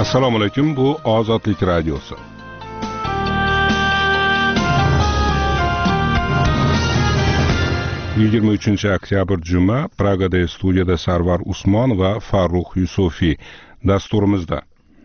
Assalomu alaykum, bu Ozodlik radiosi. Yigirma 23-oktyabr juma, Pragada studiyada Sarvar Usmon va Farruh Yusufiy dasturimizda.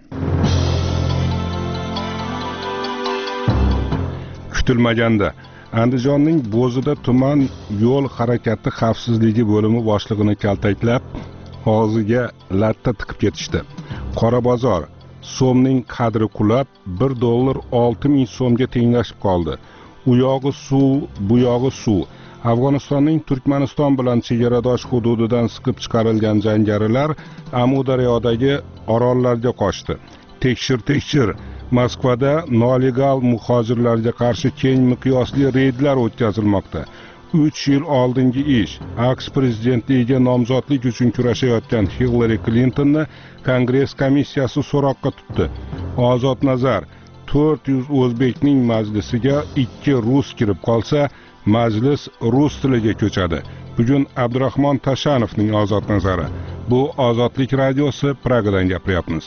Kutilmaganda Andijonning Bo'zida tuman yo'l harakati xavfsizligi bo'limi boshlig'ini kaltaklab, og'ziga latta tiqib ketishdi. Qora bozor so'mning qadri qulab, $1.6000 so'mga tenglashib qoldi. U yog'i suv, bu yog'i suv. Afg'onistonning Turkmaniston bilan chegaradosh hududidan siqib chiqarilgan jangarilar Amudaryodagi orollarga qochdi. Tekshir. Moskvada nolegal muhojirlarga qarshi keng miqyosli reydlar o'tkazilmoqda. 3 yil oldingi ish. AQSh prezidentligiga nomzodlik uchun kurashayotgan Hillary Clintonni Kongress komissiyasi so'roqqa tutdi. Ozod nazar 400 o'zbekning majlisiga 2 rus kirib qolsa, majlis rus tiliga ko'chadi. Bugun Abdurahmon Tashanovning ozod nazari. Bu Ozodlik radiosi, Pragadan gapiryapmiz.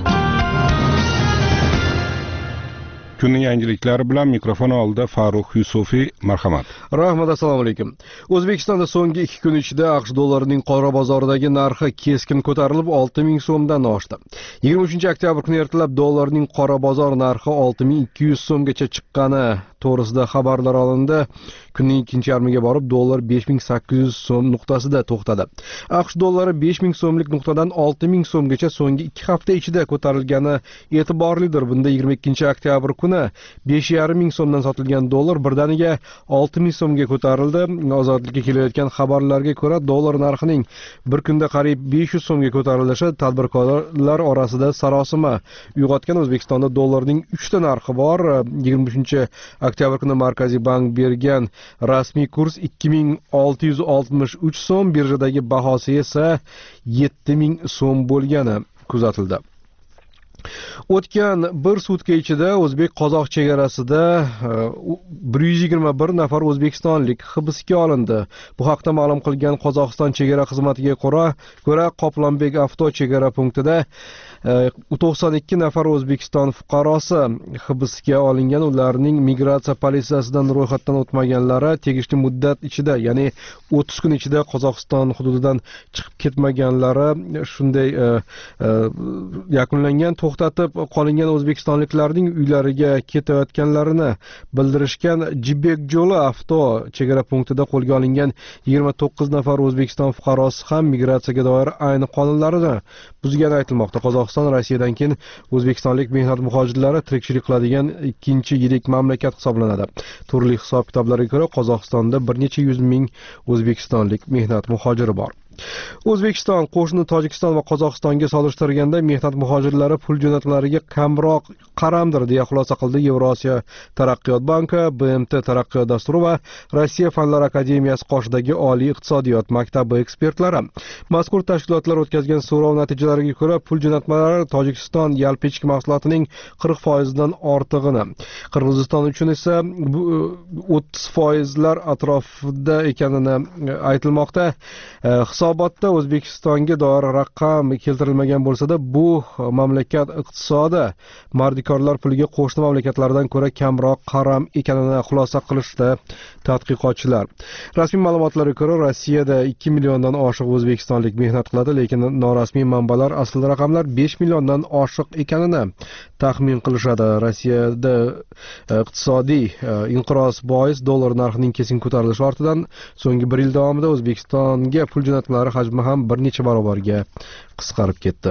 Kunning yangiliklari bilan mikrofon oldida Farruh Yusufiy, marhamat. Rahmat, assalomu alaykum. O'zbekistonda so'nggi 2 kun ichida AQSh dollarining qora bozoridagi narxi keskin ko'tarilib 6000 so'mdan oshdi. 23-oktyabr kuni ertalab dollarning qora bozor narxi 6200 so'mgacha chiqqani to'g'risida xabarlar olindi. Kunning ikkinchi yarmiga borib dollar 5800 so'm nuqtasida to'xtadi. AQSh dollari 5000 so'mlik nuqtadan 6000 so'mgacha so'nggi 2 hafta ichida ko'tarilgani e'tiborlidir. Bunda 22-oktyabr kuni 5500 so'mdan sotilgan dollar birdaniga 6000 so'mga ko'tarildi. Ozodlikka kelayotgan xabarlarga ko'ra, dollar narxining bir kunda qariyb 500 so'mga ko'tarilishi tadbirkorlar orasida sarosima uyg'otgan. O'zbekistonda dollarning 3 ta narxi bor. 23-oktyabr kuni Markaziy bank bergan rasmiy kurs 2663 so'm, birjadagi bahosi esa 7000 so'm bo'lgani kuzatildi. O'tgan bir sutka ichida o'zbek-qozoq chegarasida 121 nafar o'zbekistonlik hibsga olindi. Bu haqda ma'lum qilgan Qozog'iston chegara xizmatiga ko'ra Qoplonbek avto chegara punktida 92 nafar O'zbekiston fuqarosi hibsga olingan. Ularning migratsiya politsiyasidan ro'yxatdan o'tmaganlari tegishli muddat ichida, ya'ni 30 kun ichida Qozog'iston hududidan chiqib ketmaganlari shunday yakunlangan. To'xtatib qolingan o'zbekistonliklarning uylariga ketayotganlarini bildirishgan. Jibek yo'li avto chegara punktida qo'lga olingan 29 nafar O'zbekiston fuqarosi ham migratsiyaga doir ayni qonunlarni buzgani aytilmoqda. Qozog'iston Rossiyadan keyin o'zbekistonlik mehnat muhojirlari tirikchilik qiladigan ikkinchi yirik mamlakat hisoblanadi. Turli hisob-kitoblarga ko'ra, Qozog'istonda bir necha yuz ming o'zbekistonlik mehnat muhojiri bor. O'zbekiston qo'shni Tojikiston va Qozog'istonga solishtirganda mehnat muhojirlari pul jo'natishlariga kamroq qaramdir, deya xulosa qildi Yevrosiyo taraqqiyot banki, BMT taraqqiyot dasturi va Rossiya Fanlar akademiyasi qoshidagi Oliy iqtisodiyot maktabi ekspertlari. Mazkur tashkilotlar o'tkazgan so'rov natijalariga ko'ra, pul jo'natmalari Tojikiston yalpi ichki mahsulotining 40% dan ortig'ini, Qirg'iziston uchun esa 30% atrofida ekanini aytilmoqda. Hisobotda O'zbekistonga doir raqam keltirilmagan bo'lsa-da, bu mamlakat iqtisodi mardikorlar puliga qo'shni mamlakatlardan ko'ra kamroq qaram ekanini xulosa qilishdi tadqiqotchilar. Rasmiy ma'lumotlarga ko'ra, Rossiyada 2 milliondan oshiq o'zbekistonlik mehnat qiladi, lekin norasmiy manbalar asl raqamlar 5 milliondan oshiq ekanini taxmin qilishadi. Rossiyada iqtisodiy inqiroz bois dollar narxining keskin ko'tarilishi ortidan so'nggi 1 yil davomida O'zbekistonga pul jo'natmalari hajmi ham bir necha barobarga qisqarib ketdi.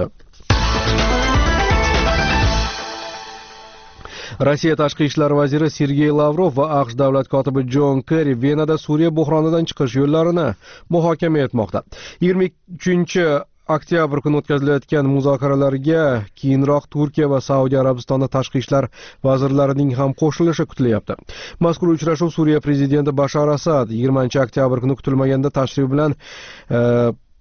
Rossiya tashqi ishlar vaziri Sergey Lavrov va AQSh davlat kotibi Jon Kerri Venada Suriya buhronidan chiqish yo'llarini muhokama etmoqda. 23-oktyabr kuni o'tkazilayotgan muzokaralarga keyinroq Turkiya va Saudiya Arabistoni tashqi ishlar vazirlarining ham qo'shilishi kutilyapti. Mazkur uchrashuv Suriya prezidenti Bashar Asad 20-oktyabr kuni kutilmaganda tashrif bilan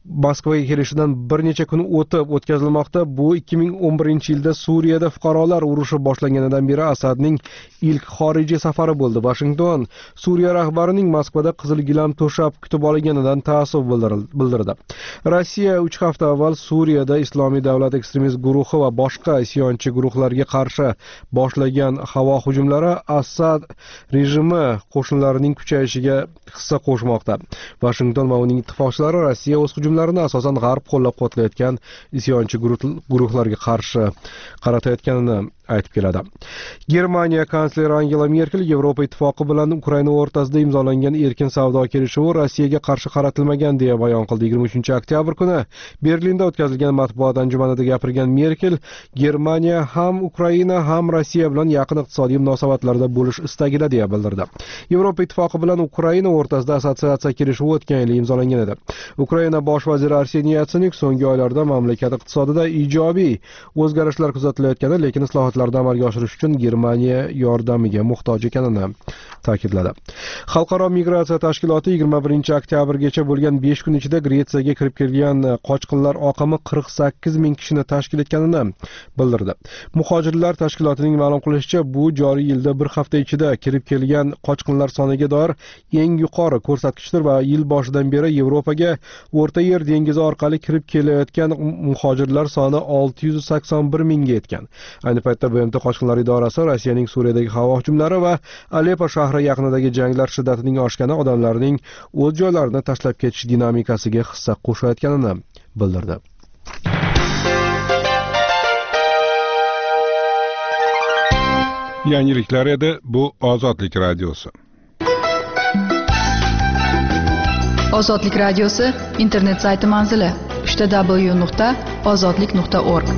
Moskvaga kelishidan bir necha kun o'tkazilmoqda. Bu 2011-yilda Suriyada fuqarolar urushi boshlanganidan beri Asadning ilk xorijiy safari bo'ldi. Washington Suriya rahbarining Moskvada qizil gilam to'shab kutib olganidan ta'assuf bildirdi. Rossiya 3 hafta avval Suriyada Islomiy davlat ekstremist guruhi va boshqa isyonchi guruhlarga qarshi boshlagan havo hujumlari Asad rejimi qo'shinlarining kuchayishiga hissa qo'shmoqda. Washington va uning ittifoqchilari Rossiya o'z hujumlarini asosan g'arb qo'llab-quvvatlayotgan isyonchi guruhlarga qarshi qaratayotganini aytib keladi. Germaniya kansleri Angela Merkel Yevropa ittifoqi bilan Ukraina o'rtasida imzolangan erkin savdo kelishuvi Rossiyaga qarshi qaratilmagan deya bayon qildi. 23-oktyabr kuni Berlinda o'tkazilgan matbuot anjumanida gapirgan Merkel, Germaniya ham Ukraina ham Rossiya bilan yaqin iqtisodiy munosabatlarda bo'lish istagida deya bildirdi. Yevropa ittifoqi bilan Ukraina o'rtasida assotsiatsiya kelishuvi o'tgan yil imzolangan edi. Ukraina bosh vaziri Arsenij Yatsenyuk so'nggi oylarda mamlakat iqtisodida ijobiy o'zgarishlar kuzatilayotgani, lekin islohotlarni amalga oshirish uchun Germaniya yordamiga muhtoj ekanini ta'kidladi. Xalqaro migratsiya tashkiloti 21-oktyabrgacha bo'lgan 5 kun ichida Gretsiyaga kirib kelgan qochqinlar oqimi 48 ming kishini tashkil etganini bildirdi. Muhojirlar tashkilotining ma'lum qilishicha, bu joriy yilda bir hafta ichida kirib kelgan qochqinlar soniga doir eng yuqori ko'rsatkichdir va yil boshidan beri Yevropaga O'rta Yer dengizi orqali kirib kelayotgan muhojirlar soni 681 mingga yetgan. Ayni paytda BMT qochqinlar idorasi Rossiyaning Suriyadagi havo hujumlari va Aleppo shahri yaqinidagi janglar shiddatining oshgani odamlarning o'z joylarini tashlab ketish dinamikasiga hissa qo'shayotganini bildirdi. Yangiliklar edi, bu Ozodlik radiosi. Ozodlik radiosi internet sayti manzili www.ozodlik.org.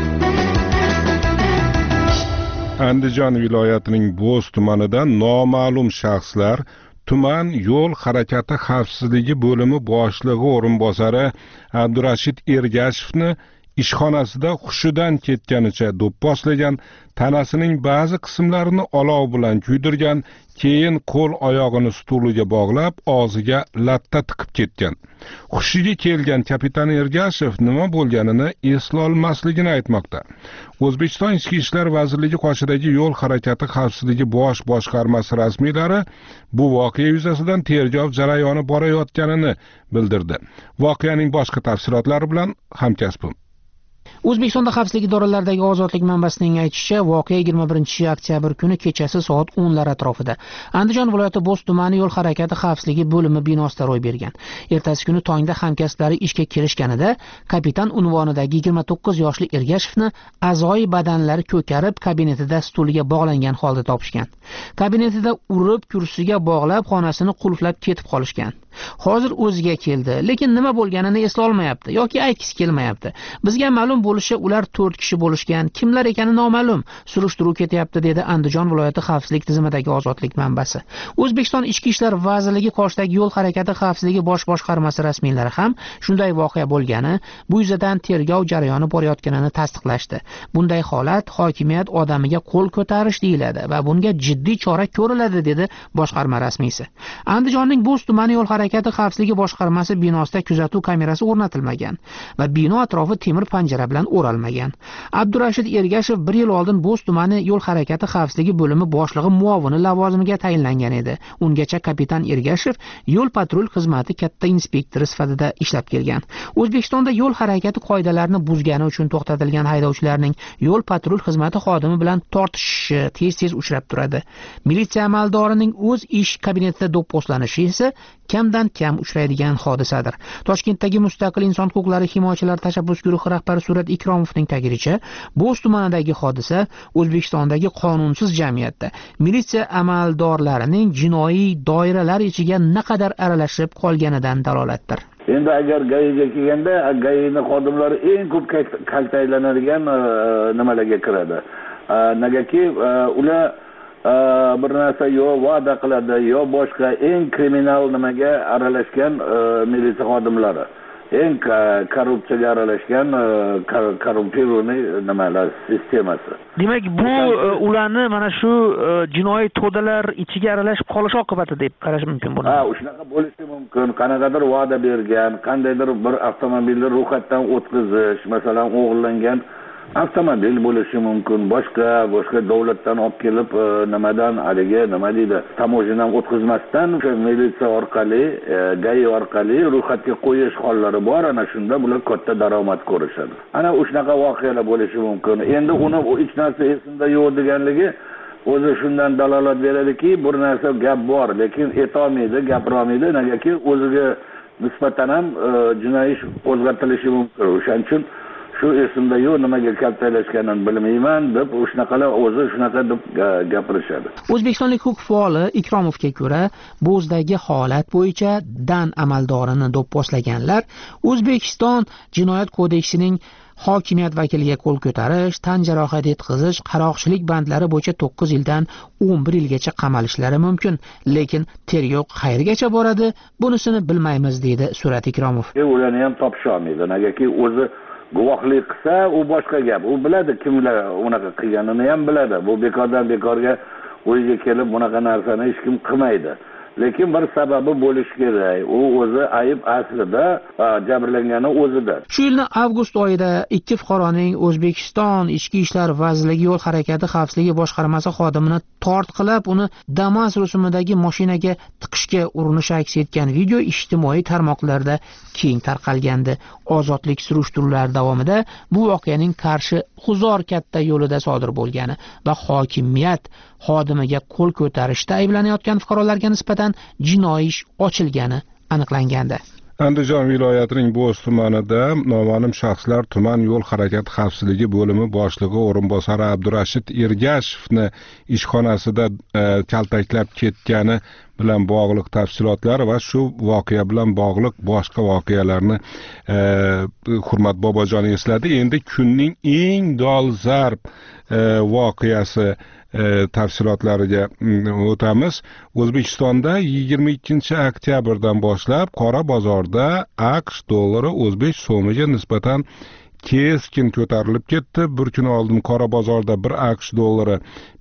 Andijon viloyatining Bo'z tumanida noma'lum shaxslar tuman yo'l harakati xavfsizligi bo'limi boshlig'i o'rinbosari Abdurashid Ergashevni ishxonasida hushidan ketganicha do'pposlagan, tanasining ba'zi qismlarini olov bilan kuydirgan, keyin qo'l oyog'ini stuliga bog'lab, og'ziga latta tiqib ketgan. Hushiga kelgan kapitan Ergashev nima bo'lganini eslolmasligini aytmoqda. O'zbekiston Ichki ishlar vazirligi qoshidagi yo'l harakati xavfsizligi bosh boshqarmasi rasmiylari bu voqea yuzasidan tergov jarayoni borayotganini bildirdi. Voqeaning boshqa tafsilotlari bilan hamkasbim O'zbekistonda xavfsizlik idoralaridagi ozodlik manbasining aytishicha, voqea 21-oktyabr kuni kechasi soat 10 lar atrofida Andijon viloyati Bo'z tumani yo'l harakati xavfsizligi bo'limi binosida ro'y bergan. Ertasi kuni tongda hamkasblari ishga kirishganida kapitan unvonidagi 29 yoshli Ergashevni a'zoyi badanlari ko'karib, kabinetida stuliga bog'langan holda topishgan. Kabinetida urib, kursiga bog'lab, xonasini qulflab ketib qolishgan. Hozir o'ziga keldi, lekin nima bo'lganini eslolmayapti yoki aytgisi kelmayapti. Bizga ma'lum bo'lishi, ular 4 kishi bo'lishgan, kimlar ekani noma'lum. Surishtiruv ketyapti, dedi Andijon viloyati xavfsizlik tizimidagi ozodlik manbasi. O'zbekiston Ichki ishlar vazirligi qoshidagi yo'l harakati xavfsizligi bosh boshqarmasi rasmiylari ham shunday voqea bo'lgani, bu yuzasidan tergov jarayoni borayotganini tasdiqlashdi. Bunday holat hokimiyat odamiga qo'l ko'tarish deyiladi va bunga jiddiy chora ko'riladi, dedi boshqarma rasmiysi. Andijonning Bo'z tumani yo'l harakati xavfsizligi boshqarmasi binosida kuzatuv kamerasi o'rnatilmagan va bino atrofi temir panjara bilan o'ralmagan. Abdurashid Ergashev 1 yil oldin Bo'z tumani yo'l harakati xavfsizligi bo'limi boshlig'i muovini lavozimiga tayinlangan edi. Ungacha kapitan Ergashev yo'l patrul xizmati katta inspektori sifatida ishlab kelgan. O'zbekistonda yo'l harakati qoidalarini buzgani uchun to'xtatilgan haydovchilarning yo'l patrul xizmati xodimi bilan tortishishi tez-tez uchrab turadi. Militsiya amaldorining o'z ish kabinetida do'pposlanishi esa kamdan kam uchraydigan hodisadir. Toshkentdagi Mustaqil inson huquqlari himoyachilari tashabbus guruhi rahbari Surat Ikromovning ta'kidlashicha, Bo'z tumanidagi hodisa O'zbekistondagi qonunsiz jamiyatda militsiya amaldorlarining jinoiy doiralar ichiga naqadar aralashib qolganidan dalolatdir. Endi agar GAIga kelganda, GAIning xodimlari eng ko'p kaltaklanadigan nimalarga kiradi. Negaki ular bir narsa yo va'da qiladi, yo boshqa eng kriminal nimaga aralashgan militsiya xodimlari. eng korrupsiyaga aralashgan korruptivniy nimalar sistemasi. Demak, bu ularni mana shu jinoiy to'dalar ichiga aralashib qolish oqibati deb qarash mumkin buni. Shunaqa bo'lishi mumkin. Qanaqadir va'da bergan, qandaydir bir avtomobilni ro'yxatdan o'tkazish, masalan, o'g'irlangan avtomobil bo'lishi mumkin. Boshqa davlatdan olib kelib nimadan haligi nima deydi, tamojidan o'tkazmasdan o'sha militsiya orqali, GAI orqali ro'yxatga qo'yish hollari bor. Ana shunda bular katta daromad ko'rishadi. Ana o'shanaqa voqealar bo'lishi mumkin. Endi uni hech narsa esimda yo'q deganligi o'zi shundan dalolat beradiki, bir narsa gap bor, lekin aytolmaydi, gapirolmaydi, negaki o'ziga nisbatan ham jinoiy ish qo'zg'atilishi mumkin. O'shaning uchun shu esimda yo'q, nimaga kaltaklashganini bilmayman deb o'shunaqalar o'zi shunaqa deb gapirishadi. O'zbekistonlik huquq faoli Ikromovga ko'ra, Bo'zdagi holat bo'yicha dan amaldorini do'pposlaganlar O'zbekiston Jinoyat kodeksining hokimiyat vakiliga qo'l ko'tarish, tan jarohati yetkazish, qaroqchilik bandlari bo'yicha 9 yildan 11 yilgacha qamalishlari mumkin, lekin tergov qayergacha boradi, bunisini bilmaymiz, deydi Surat Ikromov. Ularni ham topisha olmaydi, negaki o'zi guvohlik qilsa, u boshqa gap. U biladi kimlar unaqa qilganini ham biladi. Bu bekordan bekorga o'yiga kelib bunaqa narsani hech kim qilmaydi. Lekin bir sababi bo'lishi kerak. U o'zi ayb aslida jabrlangani o'zida. Shu yilning avgust oyida ikki fuqaroning O'zbekiston Ichki ishlar vazirligi yo'l harakati xavfsizligi boshqarmasi xodimini tortqilab, uni Damas rusumidagi mashinaga tiqishga urinishi aks etgan video ijtimoiy tarmoqlarda keng tarqalgandi. Ozodlik surishtiruvlari davomida bu voqeaning Qarshi G'uzor katta yo'lida sodir bo'lgani va hokimiyat xodimiga qo'l ko'tarishda ayblanayotgan fuqarolarga nisbatan jinoiy ish ochilgani aniqlangandi. Andijon viloyatining Bo'z tumanida noma'lum shaxslar tuman yo'l harakati xavfsizligi bo'limi boshlig'i o'rinbosari Abdurashid Ergashevni ishxonasida kaltaklab ketgani bilan bog'liq tafsilotlar va shu voqea bilan bog'liq boshqa voqealarni Hurmat Bobojon esladi. Endi kunning eng dolzarb voqeasi tafsilotlariga o'tamiz. O'zbekistonda 22-oktyabrdan boshlab qora bozorda AQSh dollari o'zbek so'miga nisbatan keskin ko'tarilib ketdi. Bir kun oldin qora bozorda bir AQSh dollari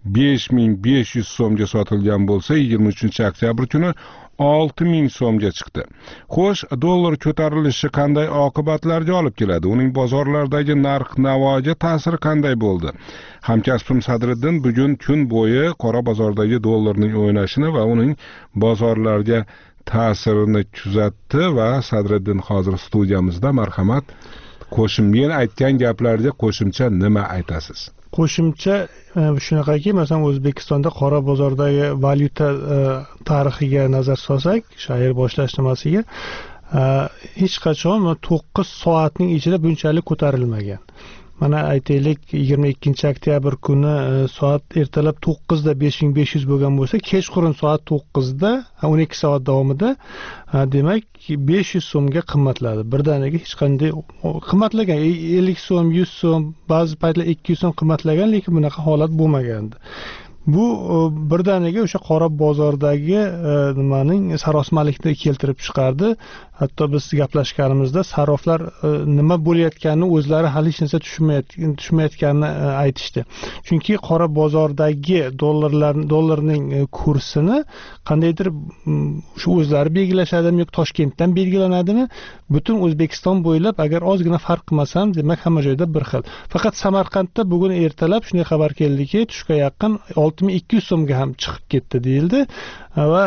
5500 so'mga sotilgan bo'lsa, 23-oktyabr kuni 6000 so'mga chiqdi. Xo'sh, dollar ko'tarilishi qanday oqibatlarga olib keladi? Uning bozorlardagi narx-navoga ta'siri qanday bo'ldi? Hamkasbim Sadriddin bugun kun bo'yi qora bozordagi dollarning o'ynashini va uning bozorlarga ta'sirini kuzatdi va Sadriddin hozir studiyamizda. Marhamat. Men aytgan gaplarga qo'shimcha nima aytasiz? Qo'shimcha shunaqaki, masalan, O'zbekistonda qora bozordagi valyuta tarixiga nazar solsak, shayr boshlash nimasiga, hech qachon 9 soatning ichida bunchalik ko'tarilmagan. Mana aytaylik, 22-oktyabr kuni soat ertalab 9 da 5500 bo'lgan bo'lsa, kechqurun soat 9 da 12 soat davomida demak 500 so'mga qimmatladi. Birdaniga hech qanday qimmatlagan, 50 so'm, 100 so'm, ba'zi paytlar 200 so'm qimmatlagan, lekin bunaqa holat bo'lmagandi. Bu birdaniga o'sha qora bozordagi nimaning sarosmalikni keltirib chiqardi. Hatto biz gaplashganimizda saroflar nima bo'layotganini o'zlari hali hech narsa tushunmayotganini aytishdi. Chunki qora bozordagi dollarning kursini qandaydir shu o'zlari belgilashadimi yoki Toshkentdan belgilanadimi? Butun O'zbekiston bo'ylab agar ozgina farq qilmasam, demak hamma joyda bir xil. Faqat Samarqandda bugun ertalab shunday xabar keldiki, tushga yaqin 6200 so'mga ham chiqib ketdi deyildi va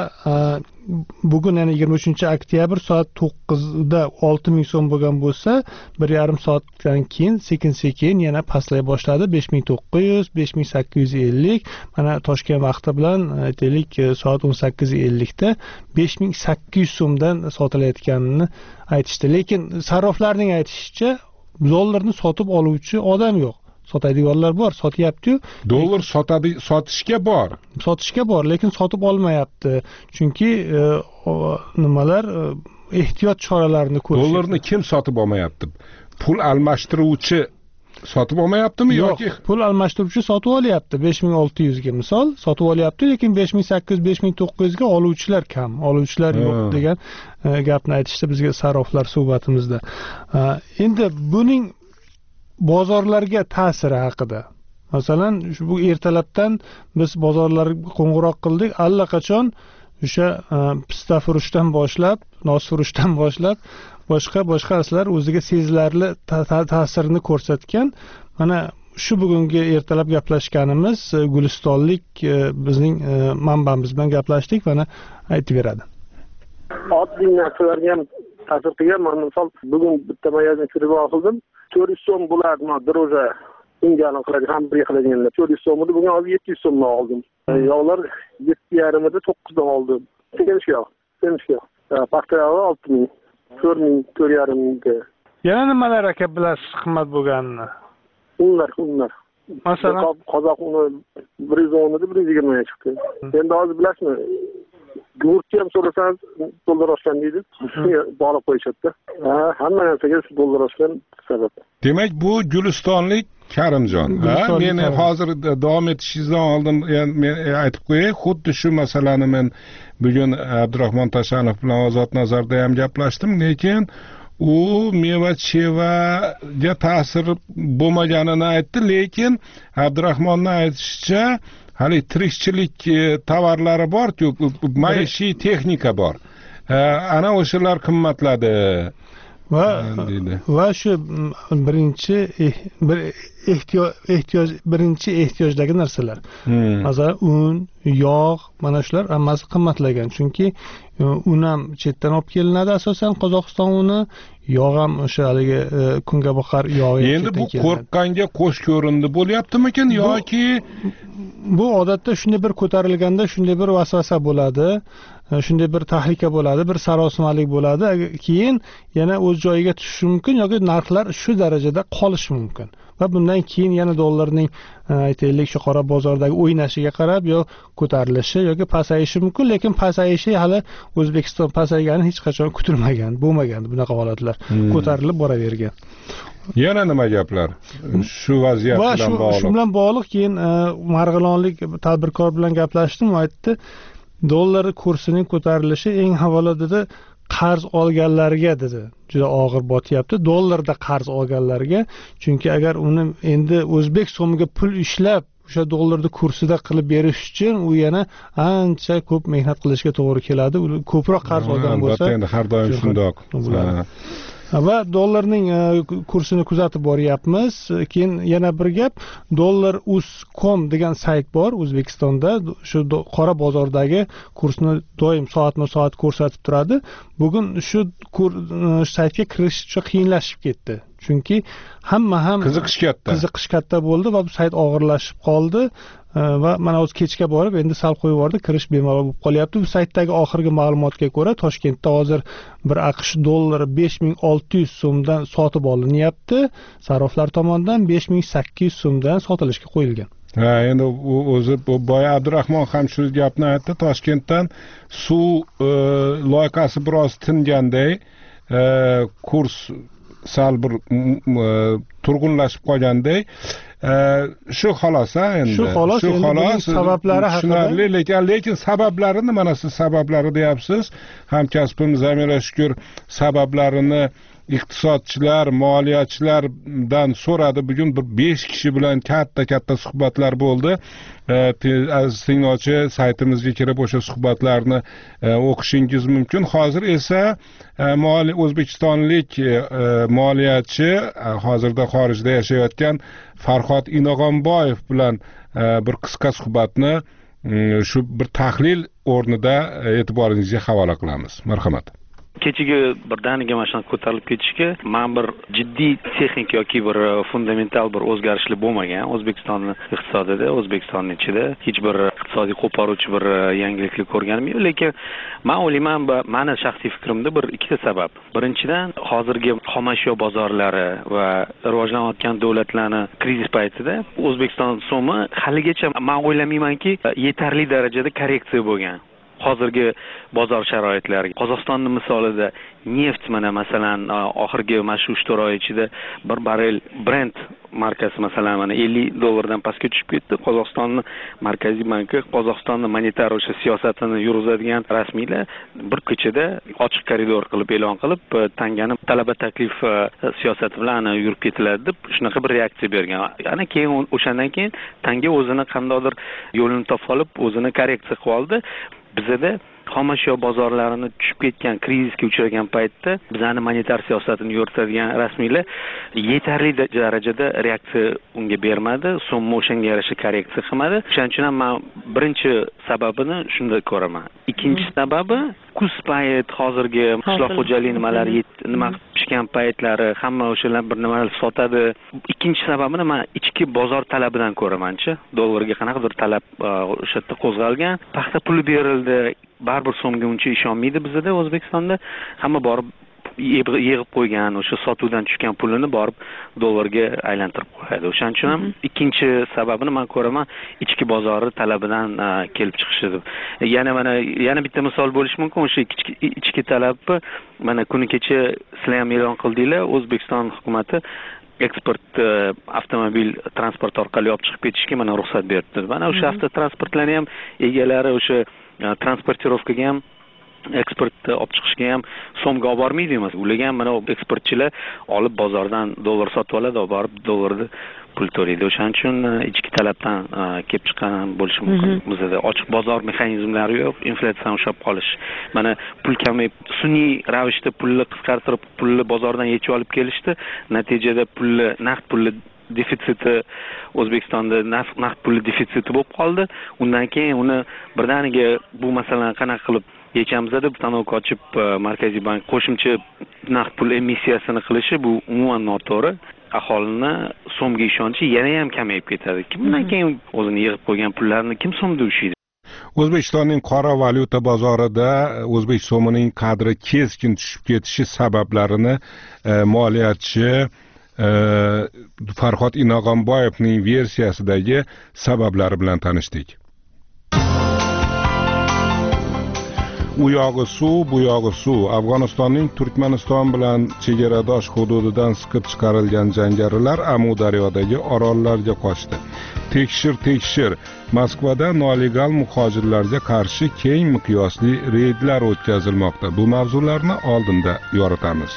bugun yana 23-oktyabr soat 9 da 6000 so'm bo'lgan bo'lsa, 1,5 soatdan keyin sekin-sekin yana pastlay boshladi. 5900, 5850, mana Toshkent vaqti bilan aytaylik soat 18:50 da 5800 so'mdan sotilayotganini aytishdi. Lekin saroflarning aytishicha, dollarni sotib oluvchi odam yo'q. Sotadiganlar bor, sotyapti-yu. Dollar sotishga bor. Sotishga bor, lekin sotib olmayapti. Chunki nimalar ehtiyot choralarini ko'rish. Dollarni kim sotib olmayapti? Pul almashtiruvchi sotib olmayaptimi yoki pul almashtiruvchi sotib olyapti 5600 ga misol sotib olyapti, lekin 5800 5900 ga oluvchilar kam, oluvchilar yo'q degan gapni aytishdi bizga saroflar suhbatimizda. Endi buning bozorlarga ta'siri haqida, masalan, bu ertalabdan biz bozorlarga qo'ng'iroq qildik, allaqachon o'sha pista furushdan boshlab, nos furushdan boshlab boshqa narsalar o'ziga sezilarli ta'sirini ko'rsatgan. Mana shu bugungi ertalab gaplashganimiz gulistonlik bizning manbamiz bilan gaplashdik, mana aytib beradi. Oddiy narsalarga ham ta'sir qilgan. Men misol bugun bitta magazinga kirib oldim. 400 so'm bo'ladi, droja ungan qiladi, ham bir qiladiganlar 400 so'm edi, bugun hozir 700 so'mdan oldim. Yog'lar 7,5 edi, 9dan oldim. Tegishga. Paxta yog'i 6000, 4000, 4,5 Yana nimalar aka bilasiz qimmat bo'lganini? Unlar. Masalan, qozoq uni 110 edi, 120 ga chiqdi. Endi hozir bilasizmi? Gurtni ham so'rasangiz dollar oshgan deydi. Bog'lab qo'yishadi. Hamma narsaga shu dollar oshgan sabab. Demak, bu gulistonlik Karimjon. Men hozir davom etishingizdan oldin men aytib qo'yay, xuddi shu masalani men bugun Abdurahmon Tashanov bilan Ozod Nazarda ham gaplashdim, lekin u meva-chevaga ta'sir bo'lmaganini aytdi, lekin Abdurahmonning aytishicha hali tirikchilik tovarlari bor-ku, maishiy texnika bor. Ana o'shalar qimmatladi. Va shu birinchi ehtiyojdagi narsalar. Masalan, un, yog', mana shular hammasi qimmatlagan. Chunki un ham chetdan olib kelinadi, asosan Qozog'iston uni, yog' ham o'sha haligi kungaboqar yog'i. Endi bu qo'rqqanga qo'sh ko'rindi bo'lyaptimi-kin yoki bu odatda shunday bir ko'tarilganda shunday bir vasvasa bo'ladi, shunday bir tahlika bo'ladi, bir sarosimalik bo'ladi, keyin yana o'z joyiga tushishi mumkin yoki narxlar shu darajada qolishi mumkin. Va bundan keyin yana dollarning aytaylik shu qora bozordagi o'ynashiga qarab yo ko'tarilishi yoki pasayishi mumkin, lekin pasayishi hali O'zbekiston pasaygani hech qachon kutilmagan, bo'lmagan bunaqa holatlar. Ko'tarilib boravergan. Yana nima gaplar shu vaziyat bilan bog'liq? Shu bilan bog'liq keyin Marg'ilonlik tadbirkor bilan gaplashdim, u aytdi, dollar kursining ko'tarilishi eng avvalo dedi qarz olganlarga dedi juda og'ir botyapti, dollarda qarz olganlarga. Chunki agar uni endi o'zbek so'miga pul ishlab o'sha dollarni kursida qilib berish uchun u yana ancha ko'p mehnat qilishga to'g'ri keladi. Ko'proq qarz olgan bo'lsa, endi har doim shundoq. Va dollarning kursini kuzatib boryapmiz. Keyin yana bir gap, dollar.uz.com degan sayt bor O'zbekistonda. Shu qora bozordagi kursni doim soatma-soat ko'rsatib turadi. Bugun shu saytga kirish juda qiyinlashib ketdi. Chunki hamma ham qiziqish katta bo'ldi va bu sayt og'irlashib qoldi. Va mana o'zi kechga borib endi sal qo'yib yubordi, kirish bemalol bo'lib qolyapti. Bu saytdagi oxirgi ma'lumotga ko'ra Toshkentda hozir bir AQSh dollari 5600 so'mdan sotib olinyapti. Saroflar tomonidan 5800 so'mdan sotilishga qo'yilgan. Endi o'zi boya Abdurahmon ham shu gapni aytdi. Toshkentdan suv loyqasi biroz tinganday, kurs sal bir turg'unlashib qolganday. Shu xolos endi. Shu xolos sabablari haqida. Lekin sabablarini mana siz sabablari deyapsiz. Hamkasbimiz Zamira Shukur sabablarini iqtisodchilar, moliyachilardan so'radi. Bugun bir 5 kishi bilan katta suhbatlar bo'ldi. Aziz tinglovchi, saytimizga kirib o'sha suhbatlarni o'qishingiz mumkin. Hozir esa o'zbekistonlik moliyachi, hozirda xorijda yashayotgan Farhod Inog'onboyev bilan bir qisqa suhbatni shu bir tahlil o'rnida e'tiboringizga havola qilamiz. Marhamat. Kechagi birdaniga mashina ko'tarilib ketishiga men bir jiddiy texnik yoki bir fundamental bir o'zgarishlar bo'lmagan O'zbekistonning iqtisodida, O'zbekistonning ichida hech bir iqtisodiy qo'poruvchi bir yangiliklar ko'rganim yo'q, lekin men o'ylayman, meni shaxsiy fikrimda bir ikkita sabab. Birinchidan, hozirgi xomashyo bozorlari va rivojlanayotgan davlatlarning krizis paytida O'zbekiston so'mi haligacha men o'ylamaymanki yetarli darajada korreksiya bo'lgan. hozirgi bozor sharoitlariga. Qozog'istonning misolida neft mana masalan oxirgi mana shu 3-4 oy ichida bir barrel Brent markasi masalan mana $50 pastga tushib ketdi. Qozog'istonning Markaziy banki Qozog'istonning monetar o'sha siyosatini yuritadigan rasmiylar bir kechada ochiq koridor qilib e'lon qilib, tangani talaba taklif siyosati bilan yurib ketiladi deb shunaqa bir reaksiya bergan. Ana keyin o'shandan keyin tanga o'zini qandaydir yo'lini topib olib, o'zini korreksiya qilib oldi. Bizda xomashyo bozorlarini tushib ketgan, krizisga uchragan paytda bizani monetar siyosatini yuritadigan rasmiylar yetarli darajada reaksiya unga bermadi, so'mni o'shanga yarasha korreksiya qilmadi. Shuning uchun ham men birinchi sababini shunda ko'raman. Ikkinchi sababi kuz payt, hozirgi qishloq xo'jaligi nimalari nima pishgan paytlari, hamma o'shalar bir nimalar sotadi. Ikkinchi sababini men ichki bozor talabidan ko'raman-chi. Dollarga qanaqadir talab o'sha yerda qo'zg'algan, paxta puli berildi. Baribir so'mga uncha ishonmaydi bizda O'zbekistonda. Hamma borib yig'ib qo'ygan o'sha sotuvdan tushgan pulini borib dollarga aylantirib qo'yadi. O'shaning uchun ham ikkinchi sababini men ko'raman ichki bozori talabidan kelib chiqishi deb. Yana bitta misol bo'lish mumkin. O'sha ichki talabi mana kuni kecha sizlar ham e'lon qildinglar, O'zbekiston hukumatı eksport avtomobil transport orqali olib chiqib ketishga mana ruxsat berdi. Mana o'sha avtotransportlarni ham egalari o'sha transportirovkaga ham eksport olib chiqishga ham so'mga olib bormaydimiz. Ularga ham mana eksportchilar olib bozordan dollar sotib oladi, olib borib dollarni pul to'laydi. O'shaning uchun ichki talabdan kelib chiqqan bo'lishi mumkin. Bizda ochiq bozor mexanizmlari yo'q, inflyatsiyani ushlab qolish. Mana pul kamayib, sun'iy ravishda pulni qisqartirib, pulni bozordan yechib olib kelishdi. Natijada pulni, naqd pulni defitsiti O'zbekistonda naqd puli defitsiti bo'lib qoldi. Undan keyin uni birdaniga bu masalani qanaqa qilib yechamiz deb tanlov ochib Markaziy bank qo'shimcha naqd pul emissiyasini qilishi bu umuman noto'g'ri. Aholini so'mga ishonchi yana ham kamayib ketadi. Kimdan keyin o'zini yig'ib qo'ygan pullarni kim so'mda ushlaydi? O'zbekistonning qora valyuta bozorida o'zbek so'mining qadri keskin tushib ketishi sabablarini moliyachi Farhod Inog'onboyevning versiyasidagi sabablari bilan tanishdik. U yog'i suv, bu yog'i suv. Afg'onistonning Turkmaniston bilan chegaradosh hududidan siqib chiqarilgan jangarilar Amudaryodagi orollarga qochdi. Tekshir. Moskvada nolegal muhojirlarga qarshi keng miqyosli reydlar o'tkazilmoqda. Bu mavzularni oldinda yoritamiz.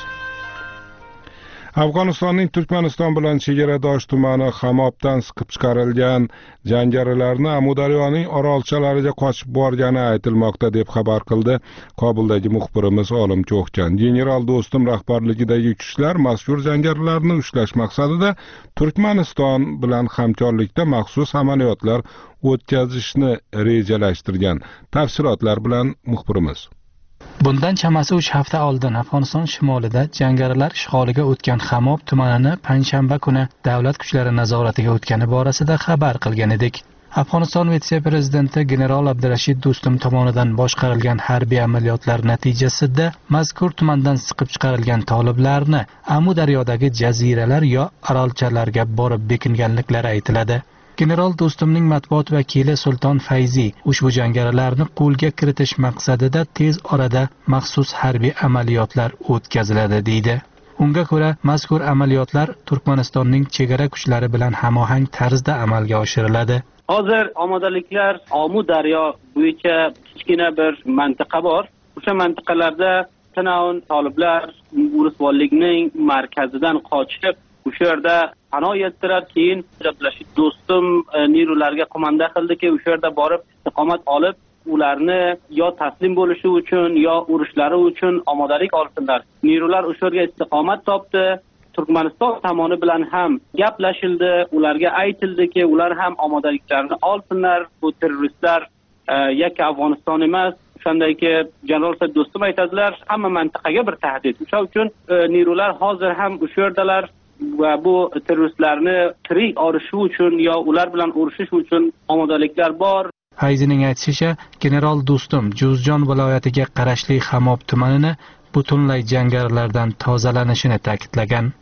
Afg'onistonning Turkmaniston bilan chegaradosh tumani Xamobdan siqib chiqarilgan jangarilarni Amudaryoning orolchalariga qochib borgani aytilmoqda deb xabar qildi Kobuldagi muxbirimiz Olim Cho'xchan. General Do'stum rahbarligidagi kuchlar mazkur jangarilarni ushlash maqsadida Turkmaniston bilan hamkorlikda maxsus amaliyotlar o'tkazishni rejalashtirgan. Tafsilotlar bilan muxbirimiz. Bundan chamasi 3 hafta oldin Afg'oniston shimolida jangarilar ishg'oliga o'tgan Xamob tumanini payshanba kuni davlat kuchlari nazoratiga o'tgani borasida xabar qilgan edik. Afg'oniston vitse-prezidenti general Abdurashid Do'stum tomonidan boshqarilgan harbiy amaliyotlar natijasida mazkur tumandan siqib chiqarilgan toliblarni Amudaryodagi jaziralar yo orolchalarga borib bekinganliklari aytiladi. General Do'stumning matbuot vakili Sulton Fayzi ushbu jangarilarni qo'lga kiritish maqsadida tez orada maxsus harbiy amaliyotlar o'tkaziladi deydi. Unga ko'ra, mazkur amaliyotlar Turkmanistonning chegara kuchlari bilan hamohang tarzda amalga oshiriladi. Hozir omodaliklar Amudaryo bo'yicha kichkina bir mantiqa bor. O'sha mantaqalarda Tanaun toliblar Urusvonlikning markazidan qochib o'sha yerda panoh yettirar, keyin Abdurashid Do'stum nirularga qo'manda qildiki, o'sha yerda borib istiqomat olib, ularni yo taslim bo'lishi uchun, yo urushlari uchun omadalik olsinlar. Nirular o'sha yerga istiqomat topdi. Turkmaniston tomoni bilan ham gaplashildi, ularga aytildiki, ular ham omadaliklarini olsinlar. Bu terroristlar yakka Afg'oniston emas, shundayki General Do'stum aytadilar, hamma mintaqaga bir tahdid. O'sha uchun nirular hozir ham o'sha yerdalar va bu terroristlarni tirik olishi uchun yo ular bilan urushish uchun omodaliklar bor. Fayzining aytishicha, general Do'stum Juzjon viloyatiga qarashli Xamob tumanini butunlay jangarilardan tozalanishini ta'kidlagan.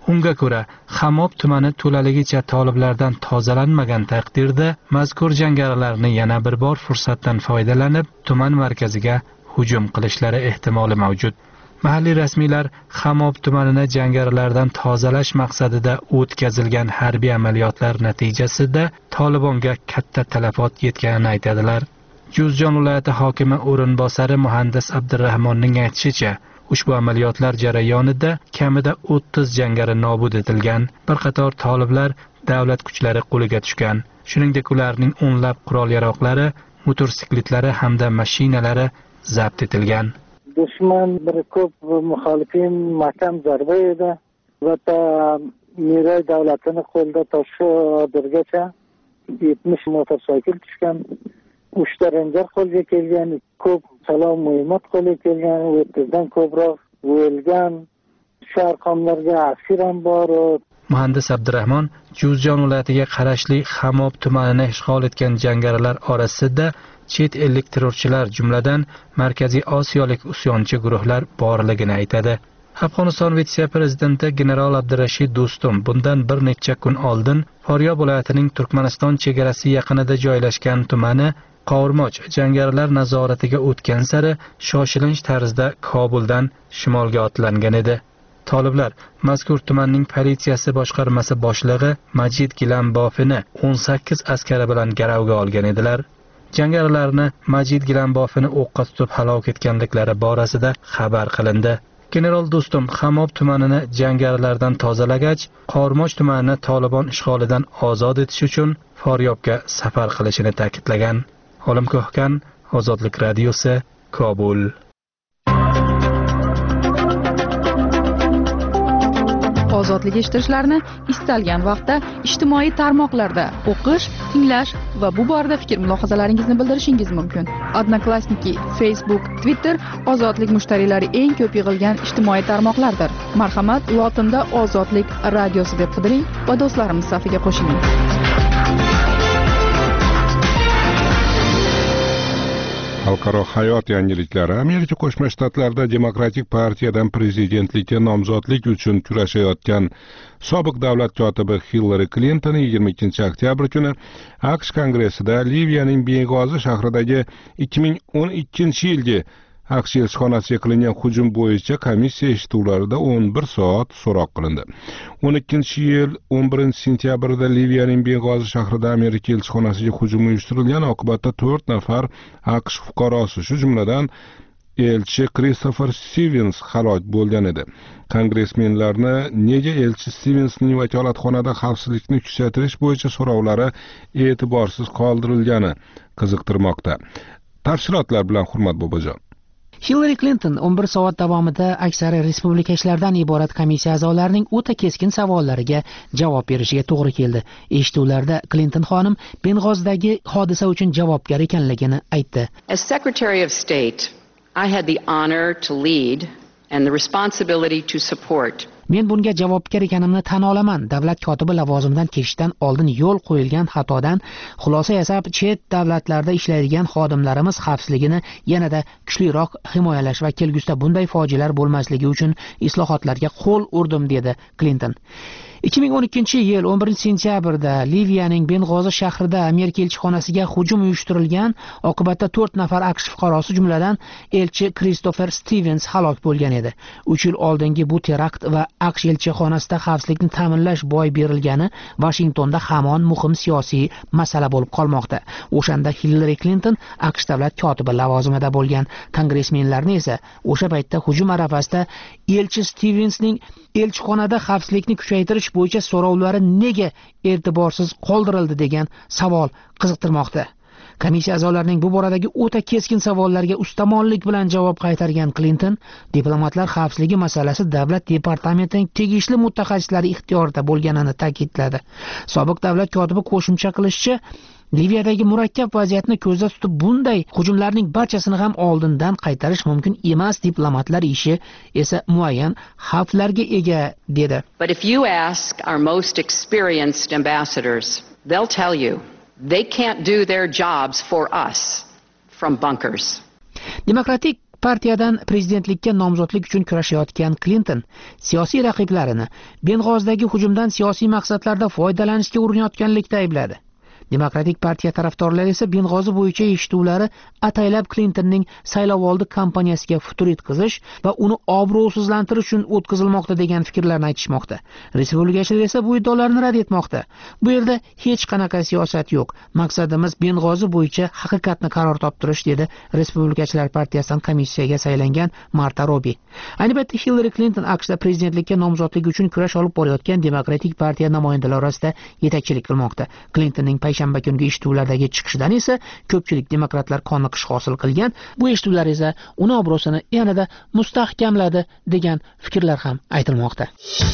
Unga ko'ra, Xamob tumani to'laligicha toliblardan tozalanmagan taqdirda mazkur jangarilarni yana bir bor fursatdan foydalanib, tuman markaziga hujum qilishlari ehtimoli mavjud. Mahalliy rasmiylar Xamob tumanini jangarilardan tozalash maqsadida o'tkazilgan harbiy amaliyotlar natijasida Tolibonga katta talafot yetganini aytadilar. Juzjon viloyati hokimi o'rinbosari muhandis Abdurahmonning aytishicha, ushbu amaliyotlar jarayonida kamida 30 jangari nobud etilgan, bir qator toliblar davlat kuchlari qo'liga tushgan. Shuningdek, ularning o'nlab qurol-yaroqlari, motosikletlari hamda mashinalari zabt etilgan. Dushman bir ko'p muxolifin mahkam zarba edi va ta Miray davlatini qo'lda toshirgacha 70 motosiklet tushgan. 3 ta Ranger qo'lga kelgan, ko'p salom muhimmat qo'lga kelgan, 30 dan ko'proq o'lgan, sharqomlarga asir ham bor. Muhandis Abdurahmon Juzjon viloyatiga qarashli Xamob tumanini ishg'ol etgan jangarilar orasida chet ellik terrorchilar, jumladan Markaziy Osiyolik usyonchi guruhlar borligini aytadi. Afg'oniston vitse-prezidenti general Abdurashid Do'stum bundan bir necha kun oldin Faryob viloyatining Turkmaniston chegarasi yaqinida joylashgan tumani Qovurmoch jangarilar nazoratiga o'tgan sari shoshilinch tarzda Kobuldan shimolga otlangan edi. Toliblar mazkur tumanning politsiyasi boshqarmasi boshlig'i Majid Gilambofini 18 askari bilan garovga olgan edilar. Jangarilarni Majid Gilambofini o'qqa tutib halok etganliklari borasida xabar qilindi. General Do'stum Xamob tumanini jangarilardan tozalagach, Qovurmoch tumanini Tolibon ishg'olidan ozod etish uchun Faryobga safar qilishini ta'kidlagan. Olim Ko'hkan, Ozodlik radiosi, Kobul. Ozodlik eshittirishlarini istalgan vaqtda ijtimoiy tarmoqlarda o'qish, tinglash va bu borada fikr-mulohazalaringizni bildirishingiz mumkin. Odnoklassniki, Facebook, Twitter ozodlik mushtariylari eng ko'p yig'ilgan ijtimoiy tarmoqlardir. Marhamat, lotinda Ozodlik radiosi deb qidiring va do'stlarimiz safiga qo'shiling. Xalqaro hayot yangiliklari. Amerika Qo'shma Shtatlarida Demokratik partiyadan prezidentlikka nomzodlik uchun kurashayotgan sobiq davlat kotibi Hillary Clinton 22 oktyabr kuni AQSh kongressida Liviyaning Bengozi shahridagi 2012-yilgi AQSh elchixonasiga qilingan hujum bo'yicha komissiya eshituvlarida 11 soat so'roq qilindi. 12-yil 11 sentyabrda Liviyaning Bengozi shahrida Amerika elchixonasiga hujum uyushtirilgan, oqibatda 4 nafar AQSh fuqarosi, shu jumladan elchi Christopher Stevens halok bo'lgan edi. Kongressmenlarni nega elchi Stevensning vakolatxonada xavfsizlikni kuchaytirish bo'yicha so'rovlari e'tiborsiz qoldirilgani qiziqtirmoqda. Tafsilotlar bilan Hurmat Bobojon. Hillary Clinton 11 soat davomida aksari respublikachilardan iborat komissiya a'zolarining o'ta keskin savollariga javob berishiga to'g'ri keldi. Eshituvlarda Clinton xonim Beng'ozdagi hodisa uchun javobgar ekanligini aytdi. As Secretary of State, I had the honor to lead and the responsibility to support. Men bunga javobgar ekanimni tan olaman. Davlat kotibi lavozimidan ketishdan oldin yo'l qo'yilgan xatodan xulosa yasab, chet davlatlarda ishlaydigan xodimlarimiz xavfsizligini yanada kuchliroq himoyalash va kelgusida bunday fojialar bo'lmasligi uchun islohotlarga qo'l urdim, dedi Clinton. 2012-yil 11 sentyabrda Liviyaning Beng'ozi shahrida Amerika elchixonasiga hujum uyushtirilgan, oqibatda 4 nafar AQSh fuqarosi, jumladan elchi Christopher Stevens halok bo'lgan edi. 3 yil oldingi bu terakt va AQSh elchixonasida xavfsizlikni ta'minlash boy berilgani Washingtonda hamon muhim siyosiy masala bo'lib qolmoqda. O'shanda Hillary Clinton AQSh davlat kotibi lavozimida bo'lgan. Kongressmenlarni esa o'sha paytda hujum arafasida elchi Stevensning elchixonada xavfsizlikni kuchaytirish bo'yicha so'rovlari nega e'tiborsiz qoldirildi degan savol qiziqtirmoqda. Komissiya a'zolarining bu boradagi o'ta keskin savollariga ustamonlik bilan javob qaytargan Clinton, diplomatlar xavfsizligi masalasi davlat departamentining tegishli mutaxassislari ixtiyorida bo'lganini ta'kidladi. Sobiq davlat kotibi qo'shimcha qilishicha, Liviyadagi murakkab vaziyatni ko'zda tutib bunday hujumlarning barchasini ham oldindan qaytarish mumkin emas, diplomatlar ishi esa muayyan xavflarga ega, dedi. But if you ask our most experienced ambassadors, they'll tell you they can't do their jobs for us from bunkers. Demokratik Partiyadan prezidentlikka nomzodlik uchun kurashayotgan Klinton siyosiy raqiblarini Beng'ozdagi hujumdan siyosiy maqsadlarda foydalanishga urinayotganlikda aybladi. Demokratik partiya tarafdorlari esa Beng'ozi bo'yicha eshituvlari ataylab Klintonning saylovoldi kampaniyasiga futur etkizish va uni obro'sizlantirish uchun o'tkazilmoqda degan fikrlarni aytishmoqda. Respublikachilar esa bu iddaolarni rad etmoqda. Bu yerda hech qanaqa siyosat yo'q. Maqsadimiz Beng'ozi bo'yicha haqiqatni qaror toptirish, dedi Respublikachilar partiyasidan komissiyaga saylangan Marta Robi. Ayni paytda Hillary Clinton AQShda prezidentlikka nomzodlik uchun kurash olib borayotgan Demokratik partiya namoyandalari orasida yetakchilik qilmoqda. Clintonning payshanba kungi eshituvlardagi chiqishidan esa ko'pchilik demokratlar qoniqish hosil qilgan. Bu eshituvlar esa uni obro'sini yanada mustahkamladi degan fikrlar ham aytilmoqda.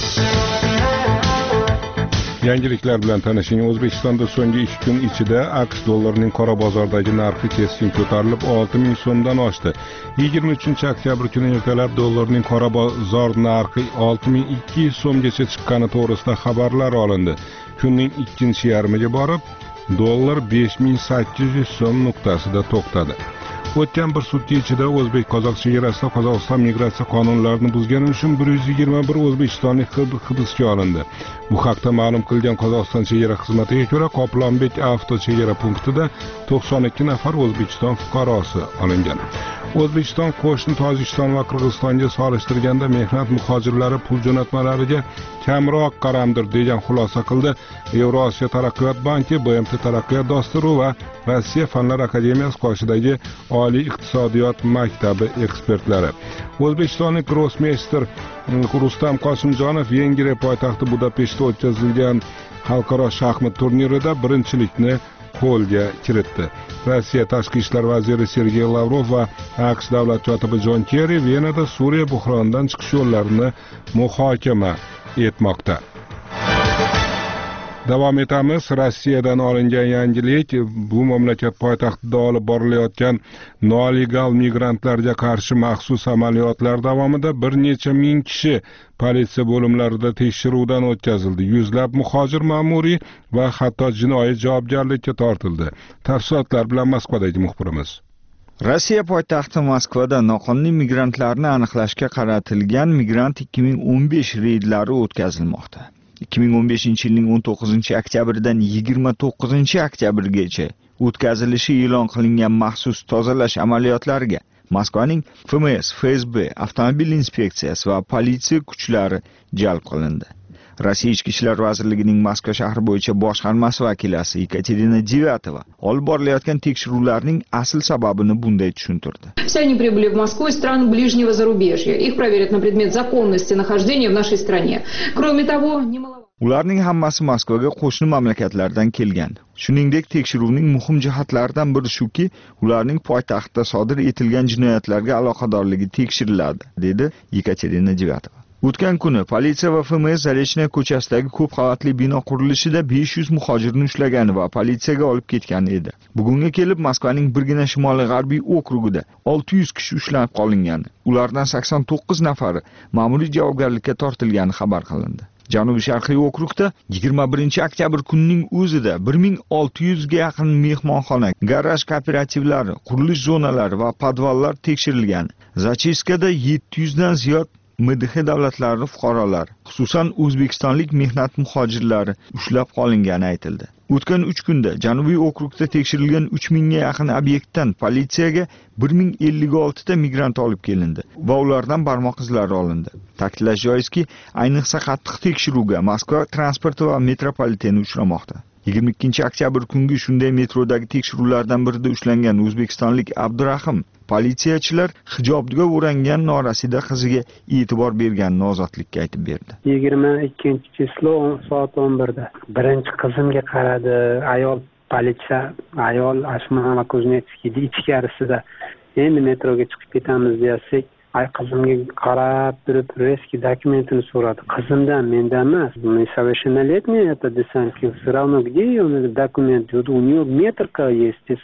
Yangiliklar bilan tanishing. O'zbekistonda so'nggi 2 kun ichida AQSh dollarining qora bozordagi narxi keskin ko'tarilib 6000 so'mdan oshdi. 23 oktyabr kuni ertalab dollarning qora bozor narxi 6200 so'mgacha chiqqani to'g'risida xabarlar olindi. Kunning ikkinchi yarmiga borib, dollar 5800 so'm nuqtasida to'xtadi. O'tgan bir sutka ichida O'zbek-Qozoq chegarasida Qozog'iston migratsiya qonunlarini buzgani uchun 121 o'zbekistonlik hibsga olindi. Bu haqda ma'lum qilgan Qozog'iston chegara xizmatiga ko'ra, Qoplonbek avto chegara punktida 92 nafar O'zbekiston fuqarosi olingan. O'zbekiston qo'shni Tojikiston va Qirg'izistonga solishtirganda mehnat muhojirlari pul jo'natmalariga kamroq qaramdir degan xulosa qildi Yevrosiyo taraqqiyot banki, BMT taraqqiyot dasturi va Rossiya Fanlar akademiyasi qoshidagi Oliy iqtisodiyot maktabi ekspertlari. O'zbekistonlik grossmeyster Rustam Qosimjonov Vengriya poytaxti Budapeshtda o'tkazilgan xalqaro shaxmat turnirida birinchilikni qo'lga kiritdi. Rossiya tashqi ishlar vaziri Sergey Lavrov va AQSh davlat kotibi Jon Kerri Venada Suriya buhronidan chiqish yo'llarini muhokama etmoqda. Davom etamiz. Rossiyadan olingan yangilik: bu mamlakat poytaxtida olib borilayotgan nolegal migrantlarga qarshi maxsus amaliyotlar davomida bir necha ming kishi politsiya bo'limlarida tekshiruvdan o'tkazildi. Yuzlab muhojir ma'muriy va hatto jinoiy javobgarlikka tortildi. Tafsilotlar bilan Moskvadagi muxbirimiz. Rossiya poytaxti Moskvada noqonuniy migrantlarni aniqlashga qaratilgan Migrant 2015 reydlari o'tkazilmoqda. 2015-yilning 19 oktyabridan 29 oktyabrgacha o'tkazilishi e'lon qilingan maxsus tozalash amaliyotlariga Moskvaning FMS, FSB, avtomobil inspeksiyasi va politsiya kuchlari jalb qilindi. Rossiya Ichki ishlar vazirligining Moskva shahri bo'yicha boshqarmasi vakilasi Ekaterina Devyatova olib borilayotgan tekshiruvlarning asl sababini bunday tushuntirdi. Все они прибыли в Москву из стран ближнего зарубежья. Их проверят на предмет законности нахождения в нашей стране. Кроме того, немаловажно. Ularning hammasi Moskvaga qo'shni mamlakatlardan kelgan. Shuningdek, tekshiruvning muhim jihatlaridan biri shuki, ularning poytaxtda sodir etilgan jinoyatlarga aloqadorligi tekshiriladi, dedi Ekaterina Devyatova. O'tgan kuni politsiya va FMS Zarechniy ko'chasidagi ko'p qavatli bino qurilishida 500 muhojirni ushlagan va politsiyaga olib ketgan edi. Bugunga kelib Moskvaning birgina shimoliy-g'arbiy okrugida 600 kishi ushlanib qolingan. Ulardan 89 nafari ma'muriy javobgarlikka tortilgani xabar qilindi. Janubi-sharqiy okrugda 21 oktyabr kunining o'zida 1600 ga yaqin mehmonxona, garaj kooperativlari, qurilish zonalari va podvallar tekshirilgan. Zachiskada 700 dan ziyod MDH davlatlari fuqarolari, xususan o'zbekistonlik mehnat muhojirlari ushlab qolingani aytildi. O'tgan 3 kunda Janubiy okrugda tekshirilgan 3000 ga yaqin obyektdan politsiyaga 1056 ta migrant olib kelindi va ulardan barmoq izlari olindi. Ta'kidlash joizki, ayniqsa qattiq tekshiruvga Moskva transporti va metropoliteni uchramoqda. 22 oktyabr kungi shunday metrodagi tekshiruvlardan birida ushlangan o'zbekistonlik Abdurahim politsiyachilar hijobga o'rangan norasida qiziga e'tibor berganini ozodlikka aytib berdi. 22-chislo soat 11da birinchi qizimga qaradi. Ayol Ashmana Kuznetskiyda ichkarisida endi metroga chiqib ketamiz desak, qizimga qarab turib reski dokumentini so'radi. Qizimdan, mendan emas. Несовершеннолетняя это desam, все равно где ее документ, у нее метрка есть, desam,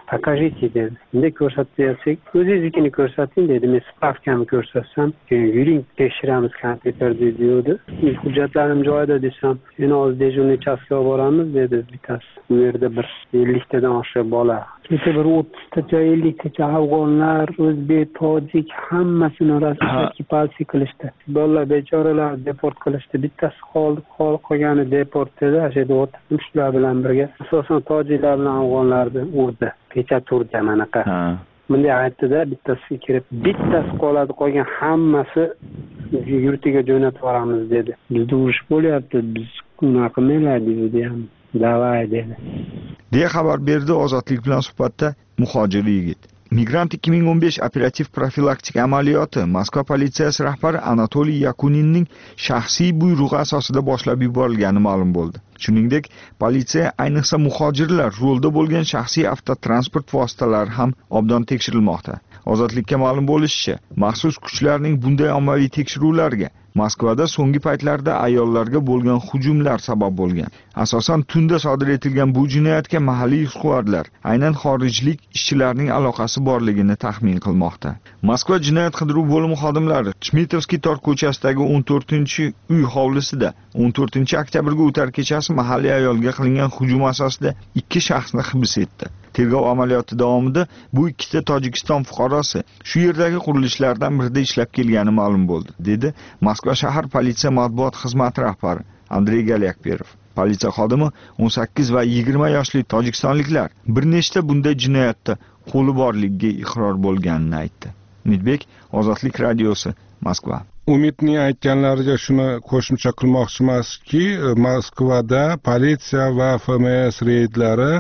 Покажите dedi. Endi ko'rsatsak, o'zingiznikini ko'rsating dedi. Men spravkamni ko'rsatsam, keyin yuring tekshiramiz kompyuterda deydi. Hujjatlarim joyida desam, "Endi hozir dejurniy uchastkaga boramiz" dedi bittasi. Bu yerda bir 50 tadan oshiq bola. Kecha bir 30 tacha, 50 tacha afg'onlar, o'zbek, tojik hammasini rasmiy qilishdi. Bolalar bechoralar deport qilishdi. Bittasi qolgani deportda, o'sha o'tirib shular bilan birga asosan tojiklar bilan afg'onlarni urdi. Kecha turdi manaqa. Bunday aytdi-da, bittasi kirib, bittasi qoladi, qolgan hammasi yurtiga jo'natib yuboramiz dedi. Bizda urush bo'lyapti, biz unaqa qilmaylik dedi ham. Davay dedi. deya xabar berdi Ozodlik bilan suhbatda muhojir yigit. Migrant 2015 operativ profilaktik amaliyoti Moskva politsiyasi rahbari Anatoliy Yakuninning shaxsiy buyrug'i asosida boshlab yuborilgani ma'lum bo'ldi. Shuningdek, politsiya ayniqsa muhojirlar yo'lda bo'lgan shaxsiy avtotransport vositalari ham obdon tekshirilmoqda. Ozodlikka ma'lum bo'lishicha, maxsus kuchlarning bunday ommaviy tekshiruvlarga Moskvada so'nggi paytlarda ayollarga bo'lgan hujumlar sabab bo'lgan. Asosan tunda sodir etilgan bu jinoyatga mahalliy huquqbuzarlar aynan xorijlik ishchilarning aloqasi borligini taxmin qilmoqda. Moskva jinoyat qidiruv bo'limi xodimlari Chmitovskiy tor ko'chasidagi 14-uy hovlisida 14-oktyabrga o'tar kechasi mahalliy ayolga qilingan hujum asosida 2 shaxsni hibs etdi. Tergov amaliyoti davomida bu ikkita Tojikiston fuqarosi shu yerdagi qurilishlardan birida ishlab kelgani ma'lum bo'ldi, dedi Moskva shahar politsiya matbuot xizmati rahbari Andrey Galyakperov. Politsiya xodimi 18 va 20 yoshli tojikistonliklar bir nechta bunday jinoyatda qo'li borligiga iqror bo'lganini aytdi. Umidbek, Ozodlik radiosi, Moskva. Umidning aytganlariga shuni qo'shimcha qilmoqchimizki, Moskvada politsiya va FMS reydlari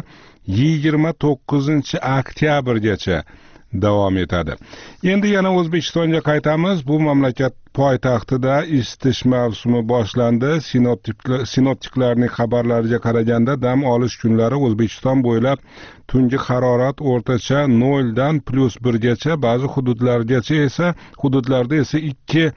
29-oktyabrgacha davom etadi. Endi yana O'zbekistonga qaytamiz. Bu mamlakat poytaxtida isitish mavsumi boshlandi. Sinoptiklarning xabarlariga qaraganda dam olish kunlari O'zbekiston bo'ylab tungi harorat o'rtacha 0 dan +1 gacha, ba'zi hududlarda esa 2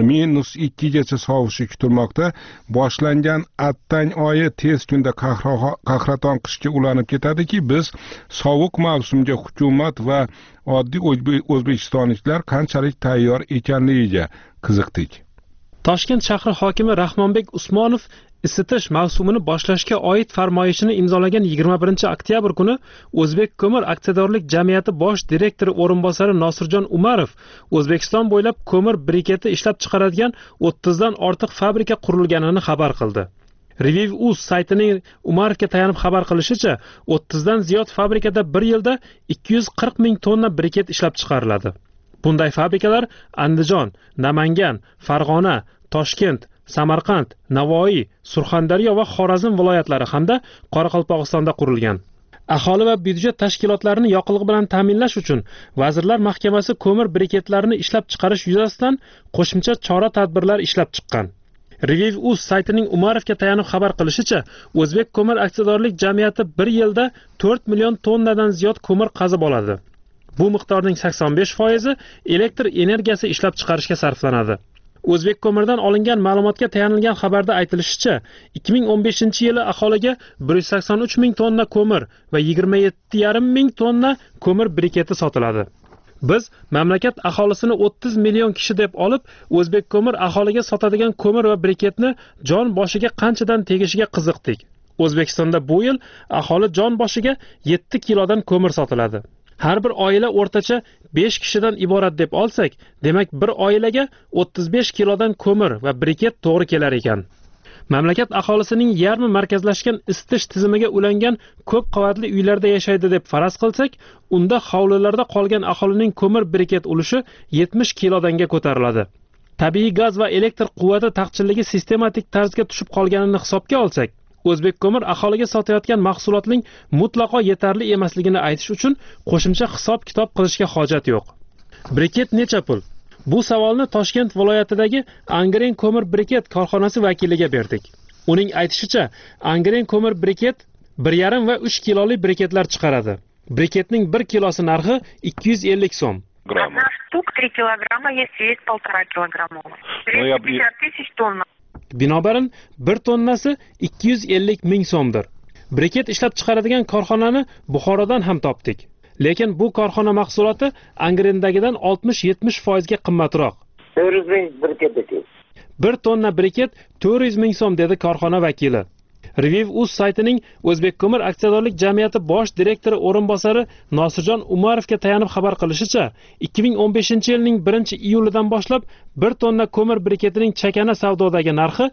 -2 gacha sovishi kutilmoqda. Boshlangan attang oyi tez kunda qahraton qishga ulanib ketadiki, biz sovuq mavsumga hukumat va oddiy o'zbekistonliklar qanchalik tayyor ekanligiga qiziqdik. Toshkent shahri hokimi Rahmonbek Usmonov isitish mavsumini boshlashga oid farmoyishini imzolagan 21-oktyabr kuni O'zbek ko'mir aksiyadorlik jamiyati bosh direktori o'rinbosari Nosirjon Umarov O'zbekiston bo'ylab ko'mir briketi ishlab chiqaradigan 30 dan ortiq fabrika qurilganini xabar qildi. Review.uz saytining Umarovga tayanib xabar qilishicha, 30 dan ziyod fabrikada bir yilda 240 ming tonna briket ishlab chiqariladi. Bunday fabrikalar Andijon, Namangan, Farg'ona, Toshkent, Samarqand, Navoiy, Surxondaryo va Xorazm viloyatlari hamda Qoraqalpog'istonda qurilgan. Aholi va byudjet tashkilotlarini yoqilg'i bilan ta'minlash uchun Vazirlar Mahkamasi ko'mir briketlarini ishlab chiqarish yuzasidan qo'shimcha chora-tadbirlar ishlab chiqqan. Review.uz saytining Umarovga tayanib xabar qilishicha, O'zbek ko'mir aksiyadorlik jamiyati bir yilda 4 million tonnadan ziyod ko'mir qazib oladi. Bu miqdorning 85% elektr energiyasi ishlab chiqarishga sarflanadi. O'zbek ko'mirdan olingan ma'lumotga tayanilgan xabarda aytilishicha, 2015-yili aholiga 183 ming tonna ko'mir va 27,5 ming tonna ko'mir briketi sotiladi. Biz mamlakat aholisini 30 million kishi deb olib, O'zbek ko'mir aholiga sotadigan ko'mir va briketni jon boshiga qanchadan tegishiga qiziqdik. O'zbekistonda bu yil aholi jon boshiga 7 kilodan ko'mir sotiladi. Har bir oila o'rtacha 5 kishidan iborat deb olsak, demak bir oilaga 35 kilodan ko'mir va briket to'g'ri kelar ekan. Mamlakat aholisining yarmi markazlashgan isitish tizimiga ulangan ko'p qavatli uylarda yashaydi deb faraz qilsak, unda hovlilarda qolgan aholining ko'mir briket ulushi 70 kilodanga ko'tariladi. Tabiiy gaz va elektr quvvati taqchilligi sistematik tarzga tushib qolganini hisobga olsak, O'zbek ko'mir aholiga sotayotgan mahsulotning mutlaqo yetarli emasligini aytish uchun qo'shimcha hisob-kitob qilishga hojat yo'q. Briket necha pul? Bu savolni Toshkent viloyatidagi Angren ko'mir briket korxonasi vakiliga berdik. Uning aytishicha, Angren ko'mir briket 1,5 va 3 kiloli briketlar chiqaradi. Briketning 1 kilosi narxi 250 so'm. Одна штук 3 килограмма есть, вес 1,5 килограмма. 350 тысяч тонн. Binobarin 1 tonnasi 250 ming so'mdir. Briket ishlab chiqaradigan korxonani Buxorodan ham topdik. lekin bu korxona mahsuloti Angrendagidan 60-70% ga qimmatroq. 400 ming briket. 1 tonna briket 400 ming so'm dedi korxona vakili. Review.uz saytining O'zbek ko'mir aksiyadorlik jamiyati bosh direktori o'rinbosari Nosirjon Umarovga tayanib xabar qilishicha, 2015-yilning 1-iyulidan boshlab 1 tonna ko'mir briketining chakana savdodagi narxi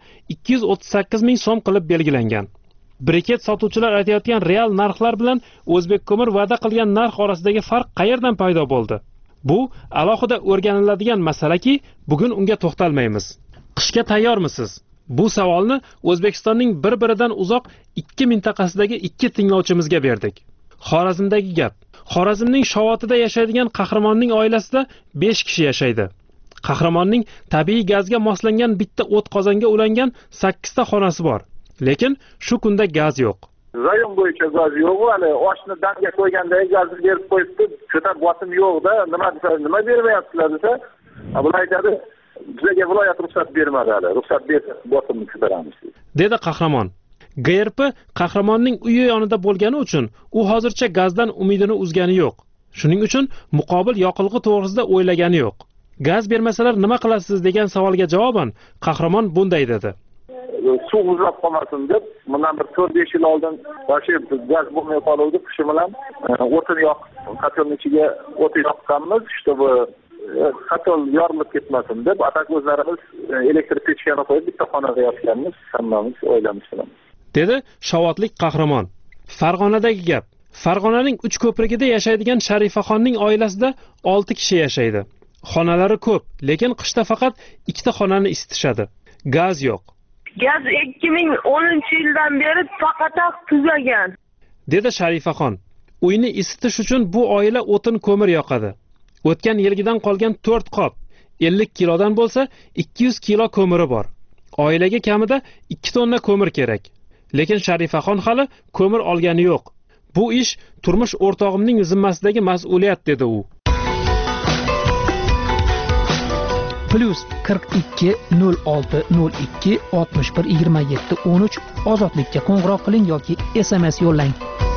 238 ming so'm qilib belgilangan. Briket sotuvchilar aytayotgan real narxlar bilan O'zbek ko'mir va'da qilgan narx orasidagi farq qayerdan paydo bo'ldi? Bu alohida o'rganiladigan masalaki, bugun unga to'xtalmaymiz. Qishga tayyormisiz? Bu savolni O'zbekistonning bir-biridan uzoq 2 mintaqasidagi 2 tinglovchimizga berdik. Xorazmdagi gap. Xorazmning Shovotida yashaydigan qahramonning oilasida 5 kishi yashaydi. Qahramonning tabiiy gazga moslangan bitta o't qozonga ulangan 8 ta xonasi bor. Lekin shu kunda gaz yo'q. Rayon bo'yicha gaz yo'q, hali oshni damga qo'ygandagi gazni berib qo'yibdi. Ko'tar bosim yo'q-da, nima bermayapsizlar desa, bular aytadi, bizga viloyat ruxsat bermadi hali. Ruxsat bersa bosimni ko'taramiz. Dedi qahramon. GRP qahramonning uyi yonida bo'lgani uchun u hozircha gazdan umidini uzgani yo'q. Shuning uchun muqobil yoqilg'i to'g'risida o'ylagani yo'q. Gaz bermasalar nima qilasiz degan savolga javoban qahramon bunday dedi. Suv muzlab qolmasin deb, bundan bir 4-5 yil oldin boshi gaz bo'lmay qoluvdi, qishi bilan o'tini yoqib, kotelning ichiga o't yoqqanmiz, bu kotel yorilib ketmasin deb, atak o'zlarimiz elektr pechkani qo'yib bitta xonaga yotganmiz, hammamiz oilamiz bilan. Dedi Shovotlik qahramon. Farg'onadagi gap. Farg'onaning 3 ko'prigida yashaydigan Sharifaxonning oilasida 6 kishi yashaydi. Xonalari ko'p, lekin qishda faqat 2 ta xonani isitishadi. Gaz yo'q. Gaz 2010-yildan beri faqat tugagan. Dedi Sharifaxon. Uyni isitish uchun bu oila o'tin ko'mir yoqadi. O'tgan yilgidan qolgan 4 qop 50 kilodan bo'lsa 200 kilo ko'miri bor. Oilaga kamida 2 tonna ko'mir kerak. Lekin Sharifaxon hali ko'mir olgani yo'q. Bu ish turmush o'rtog'imning zimmasidagi mas'uliyat dedi u. +42 06 02 61 27 13 ozodlikka qo'ng'iroq qiling yoki SMS yo'llang.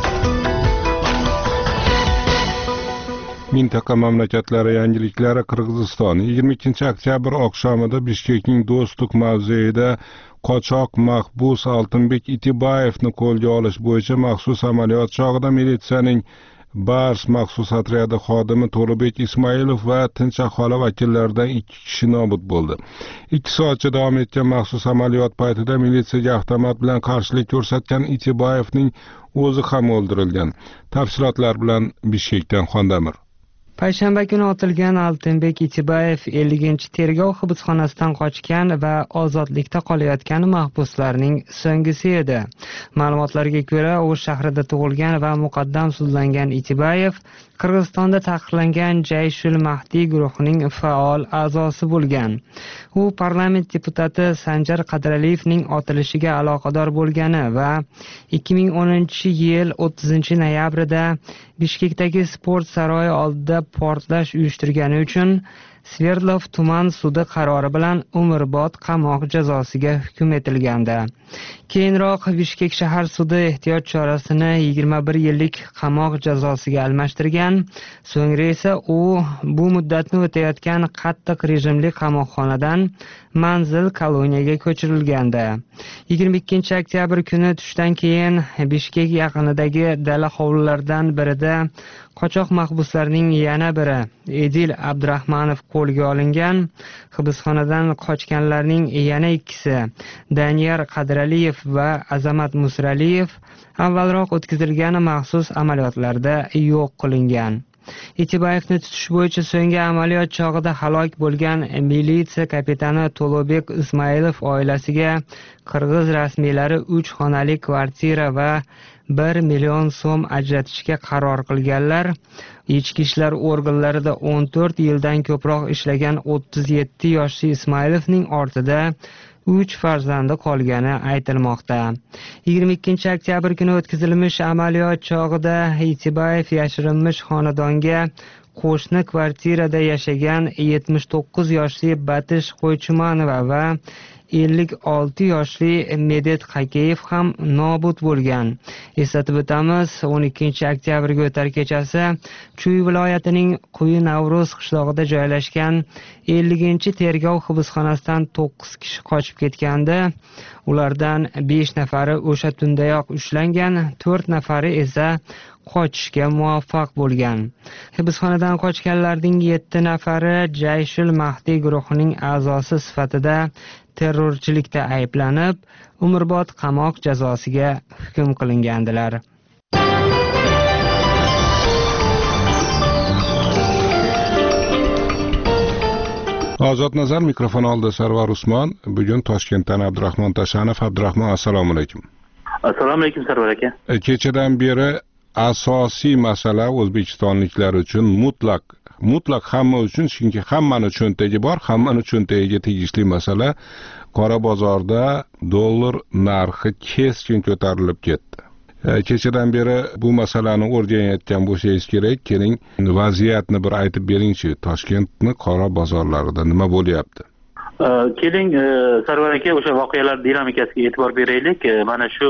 Mintaqa mamlakatlari yangiliklari Qirg'iziston 22-oktyabr oqshomida Bishkekning Do'stlik mavzeida qochoq mahbus Oltinbek Itibayevni qo'lga olish bo'yicha maxsus amaliyot chog'ida militsiyaning Bars maxsus otryadi xodimi To'labek Ismoilov va tinch aholi vakillaridan 2 kishi nobud bo'ldi. 2 soatcha davom etgan maxsus amaliyot paytida militsiyaga avtomat bilan qarshilik ko'rsatgan Itibayevning o'zi ham o'ldirilgan. Tafsilotlar bilan Bishkekdan Xondamir. Payshanba kuni otilgan Oltinbek Itibayev 50-tergov hibsxonasidan qochgan va ozodlikda qolayotgan mahbuslarning so'nggisi edi. Ma'lumotlarga ko'ra, u shahrida tug'ilgan va muqaddam sudlangan Itibayev Qirg'izistonda taqiqlangan Jayshul Mahdiy guruhining faol a'zosi bo'lgan. U parlament deputati Sanjar Qadraliyevning otilishiga aloqador bo'lgani va 2010-yil 30-noyabrida Bishkekdagi sport saroyi oldida portlash uyushtirgani uchun Sverdlov tuman sudi qarori bilan umrbod qamoq jazosiga hukm etilgandi. Keyinroq Bishkek shahar sudi ehtiyot chorasini 21 yillik qamoq jazosiga almashtirgan. So'ngra esa u bu muddatni o'tayotgan qattiq rejimli qamoqxonadan manzil koloniyaga ko'chirilgandi. 22-oktyabr kuni tushdan keyin Bishkek yaqinidagi dala hovlilardan birida qochoq mahbuslarning yana biri Edil Abdurahmanov qo'lga olingan. Hibsxonadan qochganlarning yana ikkisi Daniyar Qadraliyev va Azamat Musraliyev avvalroq o'tkazilgan maxsus amaliyotlarda yo'q qilingan. Itibayevni tutish bo'yicha so'nggi amaliyot chog'ida halok bo'lgan militsiya kapitani To'labek Ismoilov oilasiga qirg'iz rasmiylari 3 xonali kvartira va 1 million so'm ajratishga qaror qilganlar. Ichki ishlar organlarida 14 yildan ko'proq ishlagan 37 yoshli Ismoilovning ortida 3 farzandi qolgani aytilmoqda. 22-oktyabr kuni o'tkazilmish amaliyot chog'ida Itibayev yashirinmish xonadonga qo'shni kvartirada yashagan 79 yoshli Batish Qo'ychimanova va 56 yoshli Medet Qakeyev ham nobud bo'lgan. Eslatib o'tamiz, 12 oktyabrga o'tar kechasi Chuy viloyatining Quyi Navro'z qishlog'ida joylashgan 50-tergov hibsxonasidan 9 kishi qochib ketgandi. Ulardan 5 nafari o'sha tundayoq ushlangan, 4 nafari esa qochishga muvaffaq bo'lgan. Hibsxonadan qochganlarning 7 nafari Jayshul Mahdi guruhining a'zosi sifatida terrorchilikda ayblanib, umrbod qamoq jazosiga hukm qilingandilar. Ozod nazar mikrofon oldi Sarvar Usmon. Bugun Toshkentdan Abdurahmon Tashanov. Abdurahmon, assalomu alaykum. Assalomu alaykum Sarvar aka. Kechadan beri asosiy masala o'zbekistonliklar uchun mutlaq hamma uchun, chunki hammani cho'ntagi bor, hammani cho'ntagiga tegishli masala qora bozorda dollar narxi keskin ko'tarilib ketdi. Kechadan beri bu masalani o'rganayotgan bo'lsangiz kerak, keling vaziyatni bir aytib beringchi. Toshkentni qora bozorlarida nima bo'lyapti? Keling Sarvar aka, o'sha voqealar dinamikasiga e'tibor beraylik. Mana shu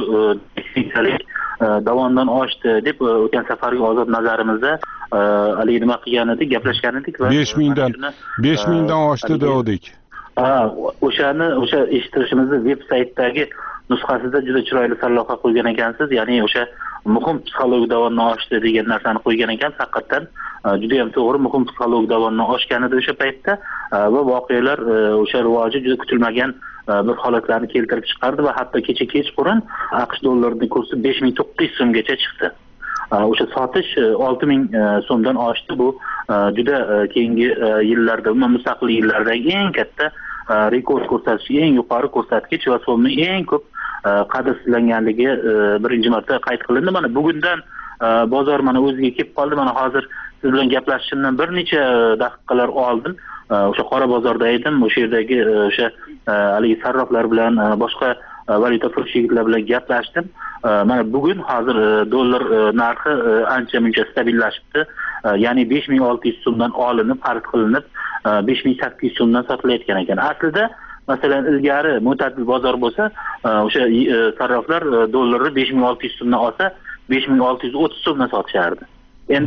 davondan oshdi deb o'tgan safargi ozod nazarimizda haligi nima qilgan edik, gaplashgan edik va 5 mingdan oshdi dedik. O'sha eshittirishimizni veb saytdagi nusxasida juda chiroyli sarlavha qo'ygan ekansiz. Ya'ni o'sha muhim psixologik davondan oshdi degan narsani qo'ygan ekansiz. Haqiqatan juda ham to'g'ri, muhim psixologik davondan oshgan edi o'sha paytda va voqealar o'sha rivoji juda kutilmagan bir holatlarni keltirib chiqardi va hatto kecha kechqurun AQSh dollarining kursi 5900 so'mgacha chiqdi. O'sha sotish 6000 so'mdan oshdi. Bu juda keyingi yillarda, mustaqillik yillardagi eng katta rekord ko'rsatkichi, eng yuqori ko'rsatkich va so'mning eng ko'p qadrsizlanganligi birinchi marta qayd qilindi. Mana bugundan bozor mana o'ziga kelib qoldi. Mana hozir siz bilan gaplashishimdan bir necha daqiqalar oldin o'sha qora bozorda edim. O'sha yerdagi o'sha haligi sarroflar bilan, boshqa valyuta furush yigitlar bilan gaplashdim. Mana bugun hozir dollar narxi ancha-muncha stabillashibdi. Ya'ni 5600 so'mdan olinib, xarid qilinib 5800 so'mdan sotilayotgan ekan. Aslida masalan ilgari mo'tadil bozor bo'lsa, o'sha sarroflar dollarni 5600 so'mdan olsa 5630 so'mdan sotishardi. Endi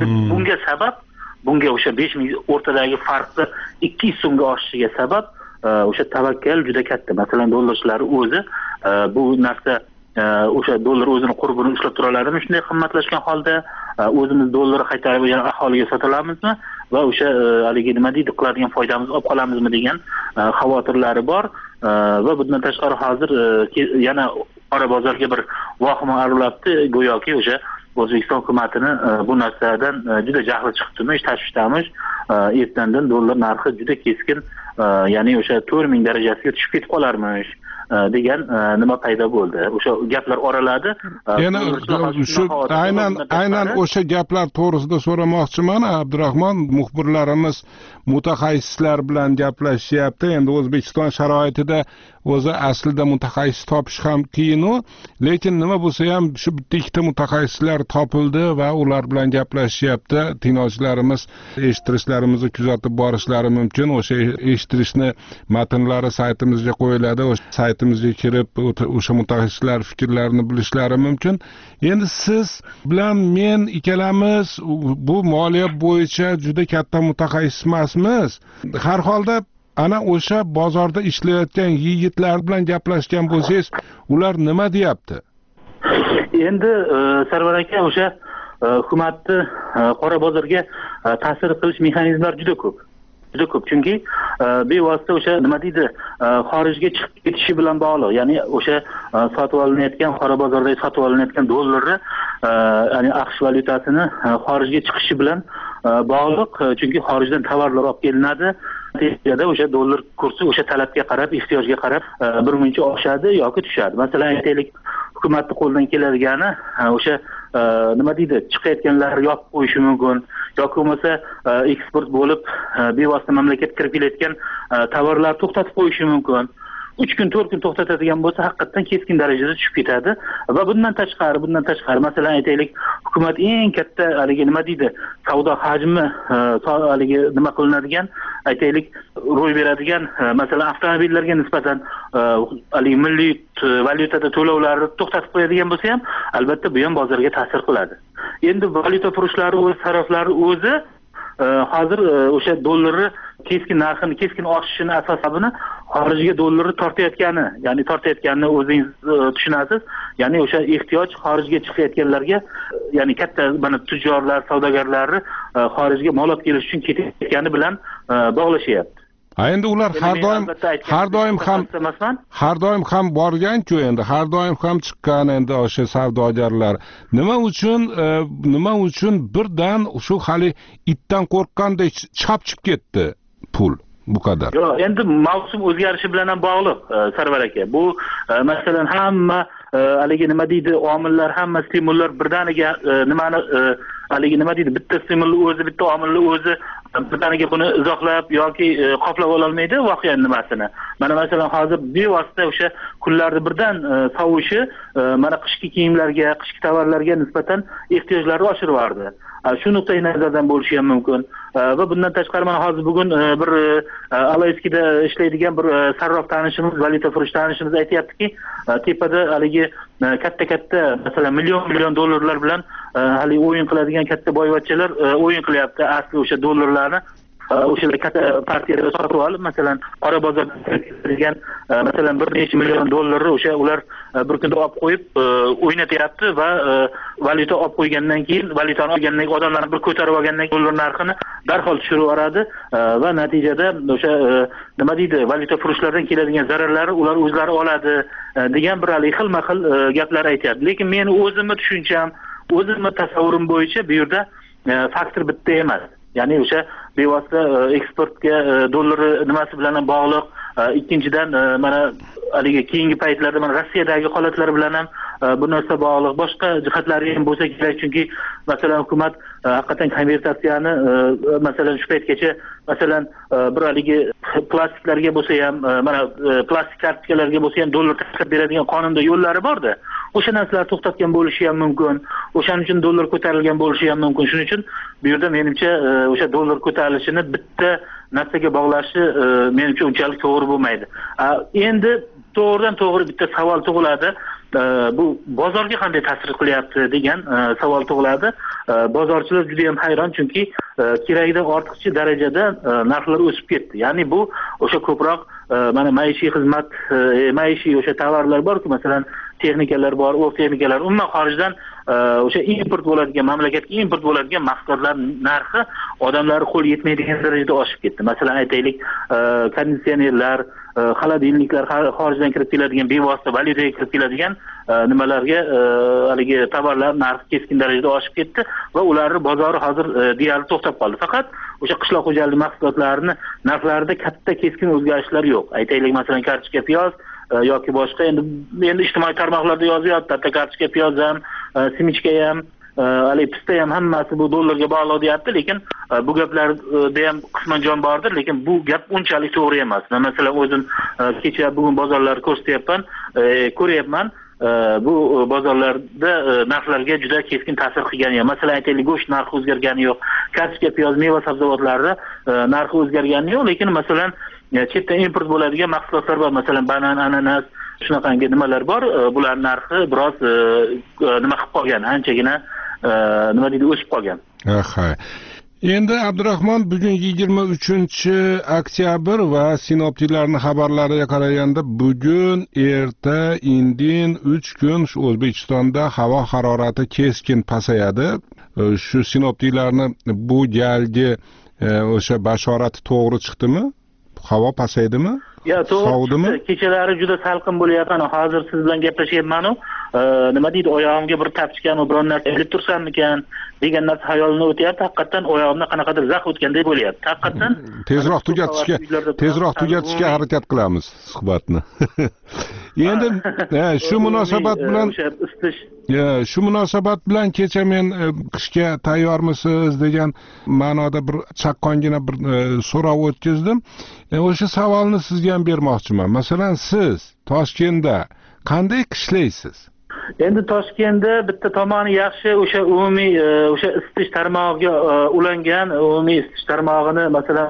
bunga o'sha 5000 o'rtadagi farqni 200 so'mga oshishiga sabab o'sha tavakkal juda katta. Masalan, dollarchilar o'zi bu narsa o'sha dollar o'zini qurbini ushlab tura oladimi shunday qimmatlashgan holda, o'zimiz dollarni qaytarib yana aholiga sota olamizmi va o'sha haligi nima deydi, qiladigan foydamizni olib qolamizmi degan xavotirlari bor va bundan tashqari hozir yana qora bozorga bir vahima aralabdi, go'yoki o'sha O'zbekiston hukumatini bu narsadan juda jahli chiqdimi, tashvishdamiz. Ertandan dollar narxi juda keskin, ya'ni o'sha 4000 darajasiga tushib ketib qolarmish degan nima paydo bo'ldi. O'sha gaplar oraladi. Yana shu aynan o'sha gaplar to'g'risida so'ramoqchiman. Abdurahmon, muxbirlarimiz mutaxassislar bilan gaplashyapti. Endi O'zbekiston sharoitida o'zi aslida mutaxassis topish ham qiyin-u, lekin nima bo'lsa ham shu bitta ikkita mutaxassislar topildi va ular bilan gaplashyapti. Tinglovchilarimiz eshittirishlarimizni kuzatib borishlari mumkin. O'sha eshittirishni matnlari saytimizga qo'yiladi. O'sha saytimizga kirib o'sha mutaxassislar fikrlarini bilishlari mumkin. Endi siz bilan men ikkalamiz bu moliya bo'yicha juda katta mutaxassis emasmiz. Har holda ana o'sha bozorda ishlayotgan yigitlar bilan gaplashgan bo'lsangiz, ular nima deyapti? Endi Sarvar aka, o'sha hukumatni qora bozorga ta'sir qilish mexanizmlari juda ko'p. Chunki bevosita o'sha nima deydi, xorijga chiqib ketishi bilan bog'liq. Ya'ni o'sha sotib olinayotgan qora bozorda sotib olinayotgan dollarni, ya'ni AQSh valyutasini xorijga chiqishi bilan bog'liq. Chunki xorijdan tovarlar olib kelinadi. Natijada o'sha dollar kursi o'sha talabga qarab, ehtiyojga qarab birmuncha oshadi yoki tushadi. Masalan, aytaylik, hukumatning qo'lidan keladigani o'sha nima deydi, chiqayotganlarni yopib qo'yishi mumkin yoki bo'lmasa eksport bo'lib bevosita mamlakatga kirib kelayotgan tovarlar to'xtatib qo'yishi mumkin. 3 kun 4 kun to'xtatadigan bo'lsa haqiqatdan keskin darajada tushib ketadi va bundan tashqari masalan aytaylik hukumat eng katta haligi nima deydi savdo hajmi haligi nima qilinadigan aytaylik ro'y beradigan masalan avtomobillarga nisbatan haligi milliy valyutada to'lovlarni to'xtatib qo'yadigan bo'lsa ham albatta bu ham bozorga ta'sir qiladi. Endi valyutafurushlar o'z saroflari o'zi hozir o'sha dollarni keskin oshishini asosabini xorijga dollarni tortayotganini o'zingiz tushunasiz. Ya'ni o'sha ehtiyoj xorijga chiqayotganlarga, ya'ni katta mana tujjorlar, savdogarlarni xorijga mal olib kelish uchun ketayotgani bilan bog'lashyapti. Endi ular har doim ham borgan-ku, endi har doim ham chiqqan endi o'sha savdogarlar. Nima uchun birdan shu hali itdan qo'rqqandek chapchib ketdi pul bu qadar? Yo'q, endi mavsum o'zgarishi bilan ham bog'liq, Sarvar aka. Bu masalan hamma haligi nima deydi, omillar, hamma stimullar birdaniga nimani haligi nima deydi, bitta stimulni o'zi, bitta omilni o'zi birdaniga buni izohlab yoki qoplab ola olmaydi voqeaning nimasini. Mana masalan hozir bevosita o'sha kunlarda birdan sovishi mana qishki kiyimlarga, qishki tovarlarga nisbatan ehtiyojlarni oshirib yubordi. Shu nuqtai nazardan bo'lishi ham mumkin. Va bundan tashqari mana hozir bugun bir Alayskida ishlaydigan bir sarrof tanishimiz, valyutafurush tanishimiz aytayaptiki, tepada haligi katta masalan million dollarlar bilan hali o'yin qiladigan katta boyvachchalar o'yin qilyapti. Asli o'sha dollarlarni o'sha katta partiyada sotib olib, masalan qora bozorda kirgan masalan bir necha million dollarni o'sha ular bir kunda olib qo'yib o'ynatyapti va valyuta olib qo'ygandan keyin, valyutani olgandan keyin odamlarni bir ko'tarib olgandan keyin dollar narxini darhol tushirib yuboradi va natijada o'sha nima deydi, valyutafurushlardan keladigan zararlarni ular o'zlari oladi degan bir hali xilma-xil gaplar aytyapti. Lekin meni o'zimni tushuncham, o'zimni tasavvurim bo'yicha bu yerda faktor bitta emas. Ya'ni o'sha bevosita eksportga dollar nimasi bilan ham bog'liq. Ikkinchidan mana haligi keyingi paytlarda mana Rossiyadagi holatlar bilan ham bu narsa bog'liq. Boshqa jihatlari ham bo'lsa kerak, chunki masalan hukumat haqiqatan konvertatsiyani masalan shu paytgacha masalan bir haligi plastiklarga bo'lsa ham, mana plastik kartikalarga bo'lsa ham dollar tashlab beradigan qonunda yo'llari bor-da. O'sha narsalarni to'xtatgan bo'lishi ham mumkin. O'shaning uchun dollar ko'tarilgan bo'lishi ham mumkin. Shuning uchun bu yerda menimcha o'sha dollar ko'tarilishini bitta narsaga bog'lashi menimcha unchalik to'g'ri bo'lmaydi. Endi to'g'ridan to'g'ri bitta savol tug'iladi. Bu bozorga qanday ta'sir qilyapti degan savol tug'iladi. Bozorchilar juda ham hayron, chunki kerakdan ortiqcha darajada narxlar o'sib ketdi. Ya'ni bu o'sha ko'proq mana maishiy xizmat, maishiy o'sha tovarlar bor-ku, masalan texnikalar bor, u texnikalar umuman xorijdan o'sha import bo'ladigan, mamlakatga import bo'ladigan mahsulotlar narxi odamlar qo'l yetmaydigan darajada oshib ketdi. Masalan aytaylik, konditsionerlar, xolodilniklar, xorijdan kirib keladigan, bevosita valyutaga kirib keladigan nimalarga haligi tovarlar narxi keskin darajada oshib ketdi va ularning bozori hozir deyarli to'xtab qoldi. Faqat o'sha qishloq xo'jaligi mahsulotlarini narxlarida katta keskin o'zgarishlar yo'q. Aytaylik masalan kartoshka, piyoz yoki boshqa endi ijtimoiy tarmoqlarda yozyapti, hatto kartoshka, piyoz ham, simichka ham, haligi pista ham hammasi bu dollarga bog'liq deyapti, lekin bu gaplarda ham qisman jon bordir, lekin bu gap unchalik to'g'ri emas. Masalan o'zim kecha bugun bozorlarni ko'ryapman. Bu bozorlarda narxlarga juda keskin ta'sir qilgani yo'q. Masalan aytaylik, go'sht narxi o'zgargani yo'q, kartoshka, piyoz, meva sabzavotlarida narxi o'zgargani yo'q, lekin masalan chetdan import bo'ladigan mahsulotlar bor, masalan banan, ananas, shunaqangi nimalar bor. Bular narxi biroz nima qilib qolgan, anchagina nima deydi, o'sib qolgan. Endi Abdurahmon, bugun 23-oktyabr va sinoptiklarning xabarlariga qaraganda bugun, erta, indin 3 kun shu O'zbekistonda havo harorati keskin pasayadi. Shu sinoptiklarning bu galgi o'sha bashorati to'g'ri chiqdimi? Havo pasaydimi? Ya, to'g'ri. Kechalari juda salqin bo'lyapti. Hozir siz bilan gaplashyapman-u, nima deydi, oyog'imga bir tapchgan, biron narsa ilib tursammikan degan narsa hayolimdan o'tyapti. Haqiqatan oyog'imdan qanaqadir zax o'tganday bo'lyapti. Haqiqatan tezroq tugatishga harakat qilamiz suhbatni. endi shu munosabat bilan o'sha isitish shu munosabat bilan kecha men qishga tayyormisiz degan ma'noda bir chaqqongina bir so'rov o'tkazdim. O'sha savolni sizga ham bermoqchiman. Masalan, siz Toshkentda qanday qishlaysiz? Endi Toshkentda bitta tomoni yaxshi, o'sha umumiy o'sha isitish tarmog'iga ulangan, umumiy isitish tarmog'ini masalan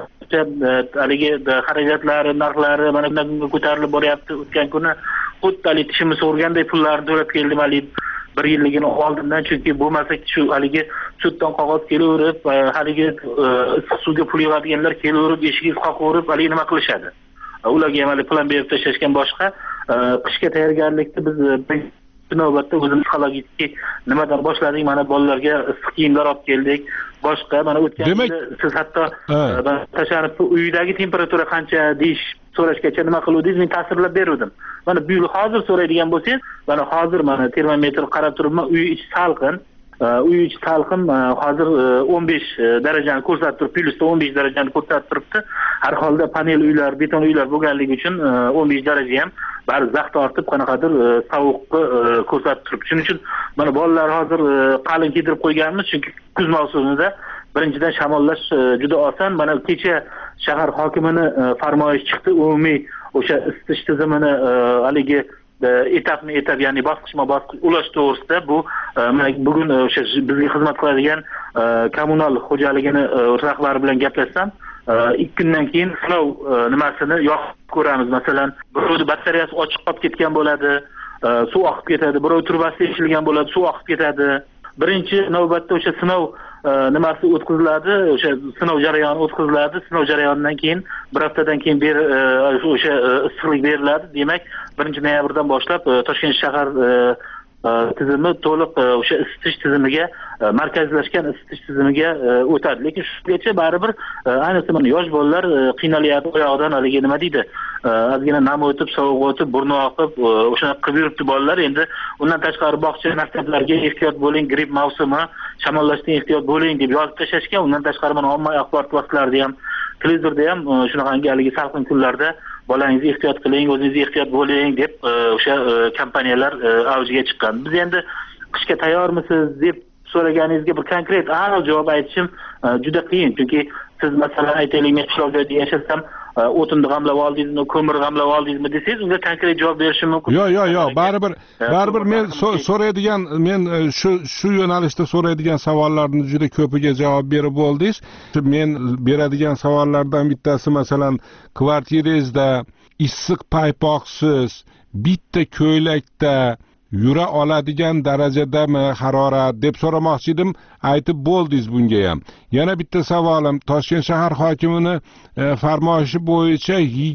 haligi xarajatlari, narxlari mana bundan ko'tarilib boryapti. O'tgan kuni xuddi tishimni so'rganday pullarni to'lab keldim bir yilligini oldindan, chunki bo'lmasa shu haligi suddan qog'oz kelaverib, haligi issiq suvga pul yig'adiganlar kelaverib, eshigingizni qoqaverib, haligi nima qilishadi. Ularga ham plan berib tashlashgan boshqa. Qishga tayyorgarlikda biz navbatda o'zimiz psixologik nimadan boshladik, mana bolalarga issiq kiyimlar olib keldik, boshqa mana o'tgan yili siz hatto tasharruf uyidagi temperatura qancha deyish so'rashgacha nima qiluvdingiz, men ta'sirlab berdim. Mana bu yil hozir so'raydigan bo'lsangiz, mana hozir mana termometr qarab turibman, uy ichi salqin. Uy ichi salqin, hozir 15 darajani ko'rsatib turibdi, plyusda 15 darajani ko'rsatib turibdi. Har holda panel uylar, beton uylar bo'lganligi uchun 15 daraja ham bari zaxt ortib qanaqadir sovuqni ko'rsatib turibdi. Shuning uchun mana bolalar hozir qalin kiydirib qo'yganmiz, chunki kuz mavsumida birinchidan shamollash juda oson. Mana kecha shahar hokimini farmoyish chiqdi, umumiy o'sha isitish tizimini haligi etap, ya'ni bosqichma-bosqich ulash to'g'risida bu bugun o'sha bizga xizmat qiladigan kommunal xo'jaligini rahbari bilan gaplashsam, 2 kundan keyin sinov nimasini yoqib ko'ramiz. Masalan, birovning batareyasi ochiq qolib ketgan bo'ladi, suv oqib ketadi, birov turbasi eshilgan bo'ladi, suv oqib ketadi. Birinchi navbatda o'sha sinov nimasi o'tkaziladi, o'sha sinov jarayoni o'tkaziladi. Sinov jarayonidan keyin bir haftadan keyin o'sha issiqlik beriladi. Demak, 1-noyabrdan boshlab Toshkent shahar tizimi to'liq o'sha isitish tizimiga, markazlashgan isitish tizimiga o'tadi. Lekin shungacha baribir ayniqsa mana yosh bolalar qiynalyapti, oyog'idan haligi nima deydi, ozgina nam o'tib, sovuq o'tib, burni oqib, o'shani qilib yuribdi bolalar. Endi undan tashqari bog'cha maktablarga ehtiyot bo'ling, gripp mavsumi, shamollashdan ehtiyot bo'ling deb yozib tashlashgan. Undan tashqari mana ommaviy axborot vositalarida ham, televizorda ham shunaqangi haligi salqin kunlarda bolangizni ehtiyot qiling, o'zingizni ehtiyot bo'ling deb o'sha kompaniyalar avjiga chiqqan. Biz endi qishga tayyormisiz deb so'raganingizga bir konkret aniq javob aytishim juda qiyin, chunki siz masalan aytaylik, men qishloq joyda yashasam, o'tinni g'amlab oldingizmi, ko'mir g'amlab oldingizmi desangiz, unga konkret javob berishim mumkin. Yo'q, baribir men so'raydigan, men shu yo'nalishda so'raydigan savollarning juda ko'piga javob berib bo'ldingiz. Men beradigan savollardan bittasi masalan, kvartirangizda issiq paypoqsiz bitta ko'ylakda yura oladigan darajadami harorat deb so'ramoqchi edim, aytib bo'ldingiz bunga ham. Yana bitta savolim, Toshkent shahar hokimini farmoyishi bo'yicha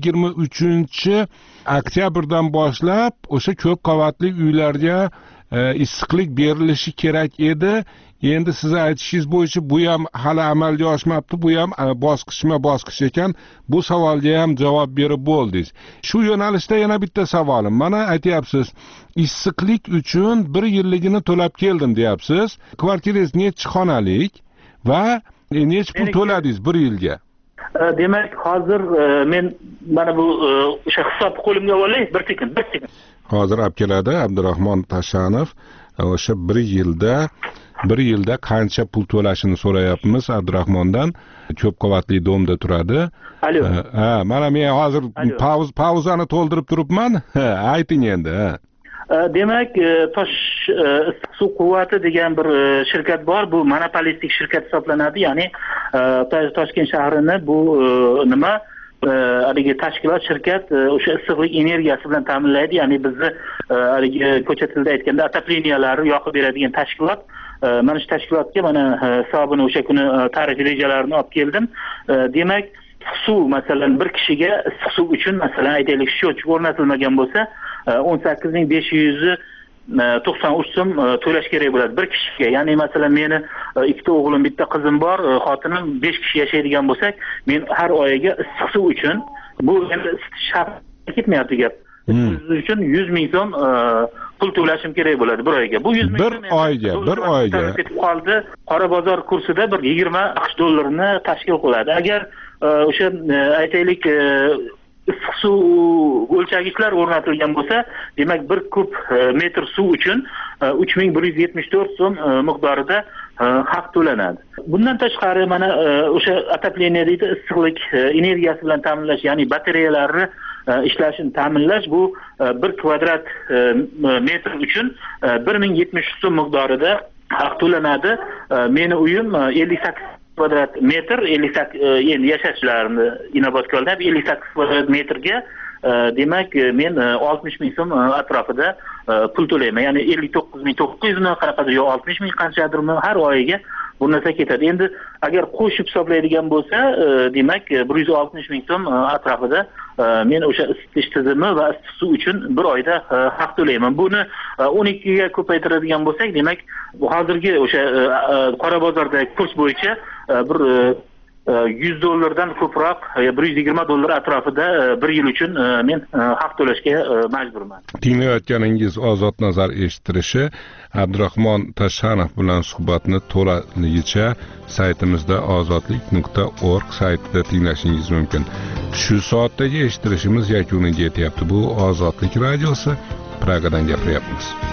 23-oktyabrdan boshlab o'sha ko'p qavatli uylarga issiqlik berilishi kerak edi. Endi siz aytishingiz bo'yicha bu ham hali amalga oshmabdi, bu ham bosqichma-bosqich ekan. Bu savolga ham javob berib bo'ldingiz. Shu yo'nalishda yana bitta savolim. Mana aytyapsiz, issiqlik uchun 1 yilligini to'lab keldim deyapsiz. Kvartirangiz necha xonalik va necha pul to'ladingiz 1 yilga? Demak, hozir men mana bu o'sha hisobni qo'limga olay, bir sekin. Hozir olib keladi Abdurahmon Tashanov. O'sha 1 yilda qancha pul to'lashini so'rayapmiz Abdurahmondan. Ko'p qavatli domda turadi. Mana men hozir pauzani to'ldirib turibman. Ayting endi. Demak, Tosh issiq suv quvvati degan bir shirkat bor. Bu monopolistik shirkat hisoblanadi. Ya'ni Toshkent shahrini bu nima haligi tashkilot, shirkat o'sha issiqlik energiyasi bilan ta'minlaydi. Ya'ni bizni haligi ko'cha tilida aytganda otopleniyalarni yoqib beradigan tashkilot. Mana shu tashkilotga mana hisobini o'sha kuni tarif rejalarini olib keldim. Demak, suv masalan bir kishiga issiq suv uchun masalan aytaylik счетчик o'rnatilmagan bo'lsa 18.593 so'm to'lash kerak bo'ladi bir kishiga. Ya'ni masalan meni 2 o'g'lim, bitta qizim bor, xotinim 5 kishi yashaydigan bo'lsak, men har oyiga issiq suv uchun, bu endi shart ketmayapti gap. Uchun 100 ming so'm pul to'lashim kerak bo'ladi bir oyga. Bu 100 ming bir oyga ketib qoldi. Qora bozor kursida bir 20 AQSh dollarini tashkil qiladi. Agar o'sha aytaylik issiq suv o'lchagichlar o'rnatilgan bo'lsa, demak 1 kub metr suv uchun 3174 so'm miqdorida haq to'lanadi. Bundan tashqari mana o'sha отопление deydi, issiqlik energiyasi bilan ta'minlash, ya'ni batareyalarni ishlashini ta'minlash, bu 1 kvadrat metr uchun 1070 so'm miqdorida haq to'lanadi. Meni uyim 58 kvadrat metr, 58 endi yashashlarni inobatga olib 58 kvadrat metrga demak men 60 ming so'm atrofida pul to'layman. Ya'ni 59.900 mi, qanaqadir yo 60 ming qanchadirmi har oyiga bu narsa ketadi. Endi agar qo'shib hisoblaydigan bo'lsa, demak 160 ming so'm atrofida men o'sha isitish tizimi va issiq suv uchun bir oyda haq to'layman. Buni 12 ga ko'paytiradigan bo'lsak, demak hozirgi o'sha qora bozordagi kurs bo'yicha bir $100 ko'proq, $120 atrofida bir yil uchun men haq to'lashga majburman. Tinglayotganingiz Ozod nazar eshittirishi. Abdurahmon Tashanov bilan suhbatni to'laligicha saytimizda ozodlik.org saytida tinglashingiz mumkin. Shu soatdagi eshittirishimiz yakuniga yetyapti. Bu Ozodlik radiosi, Pragadan gapiryapmiz.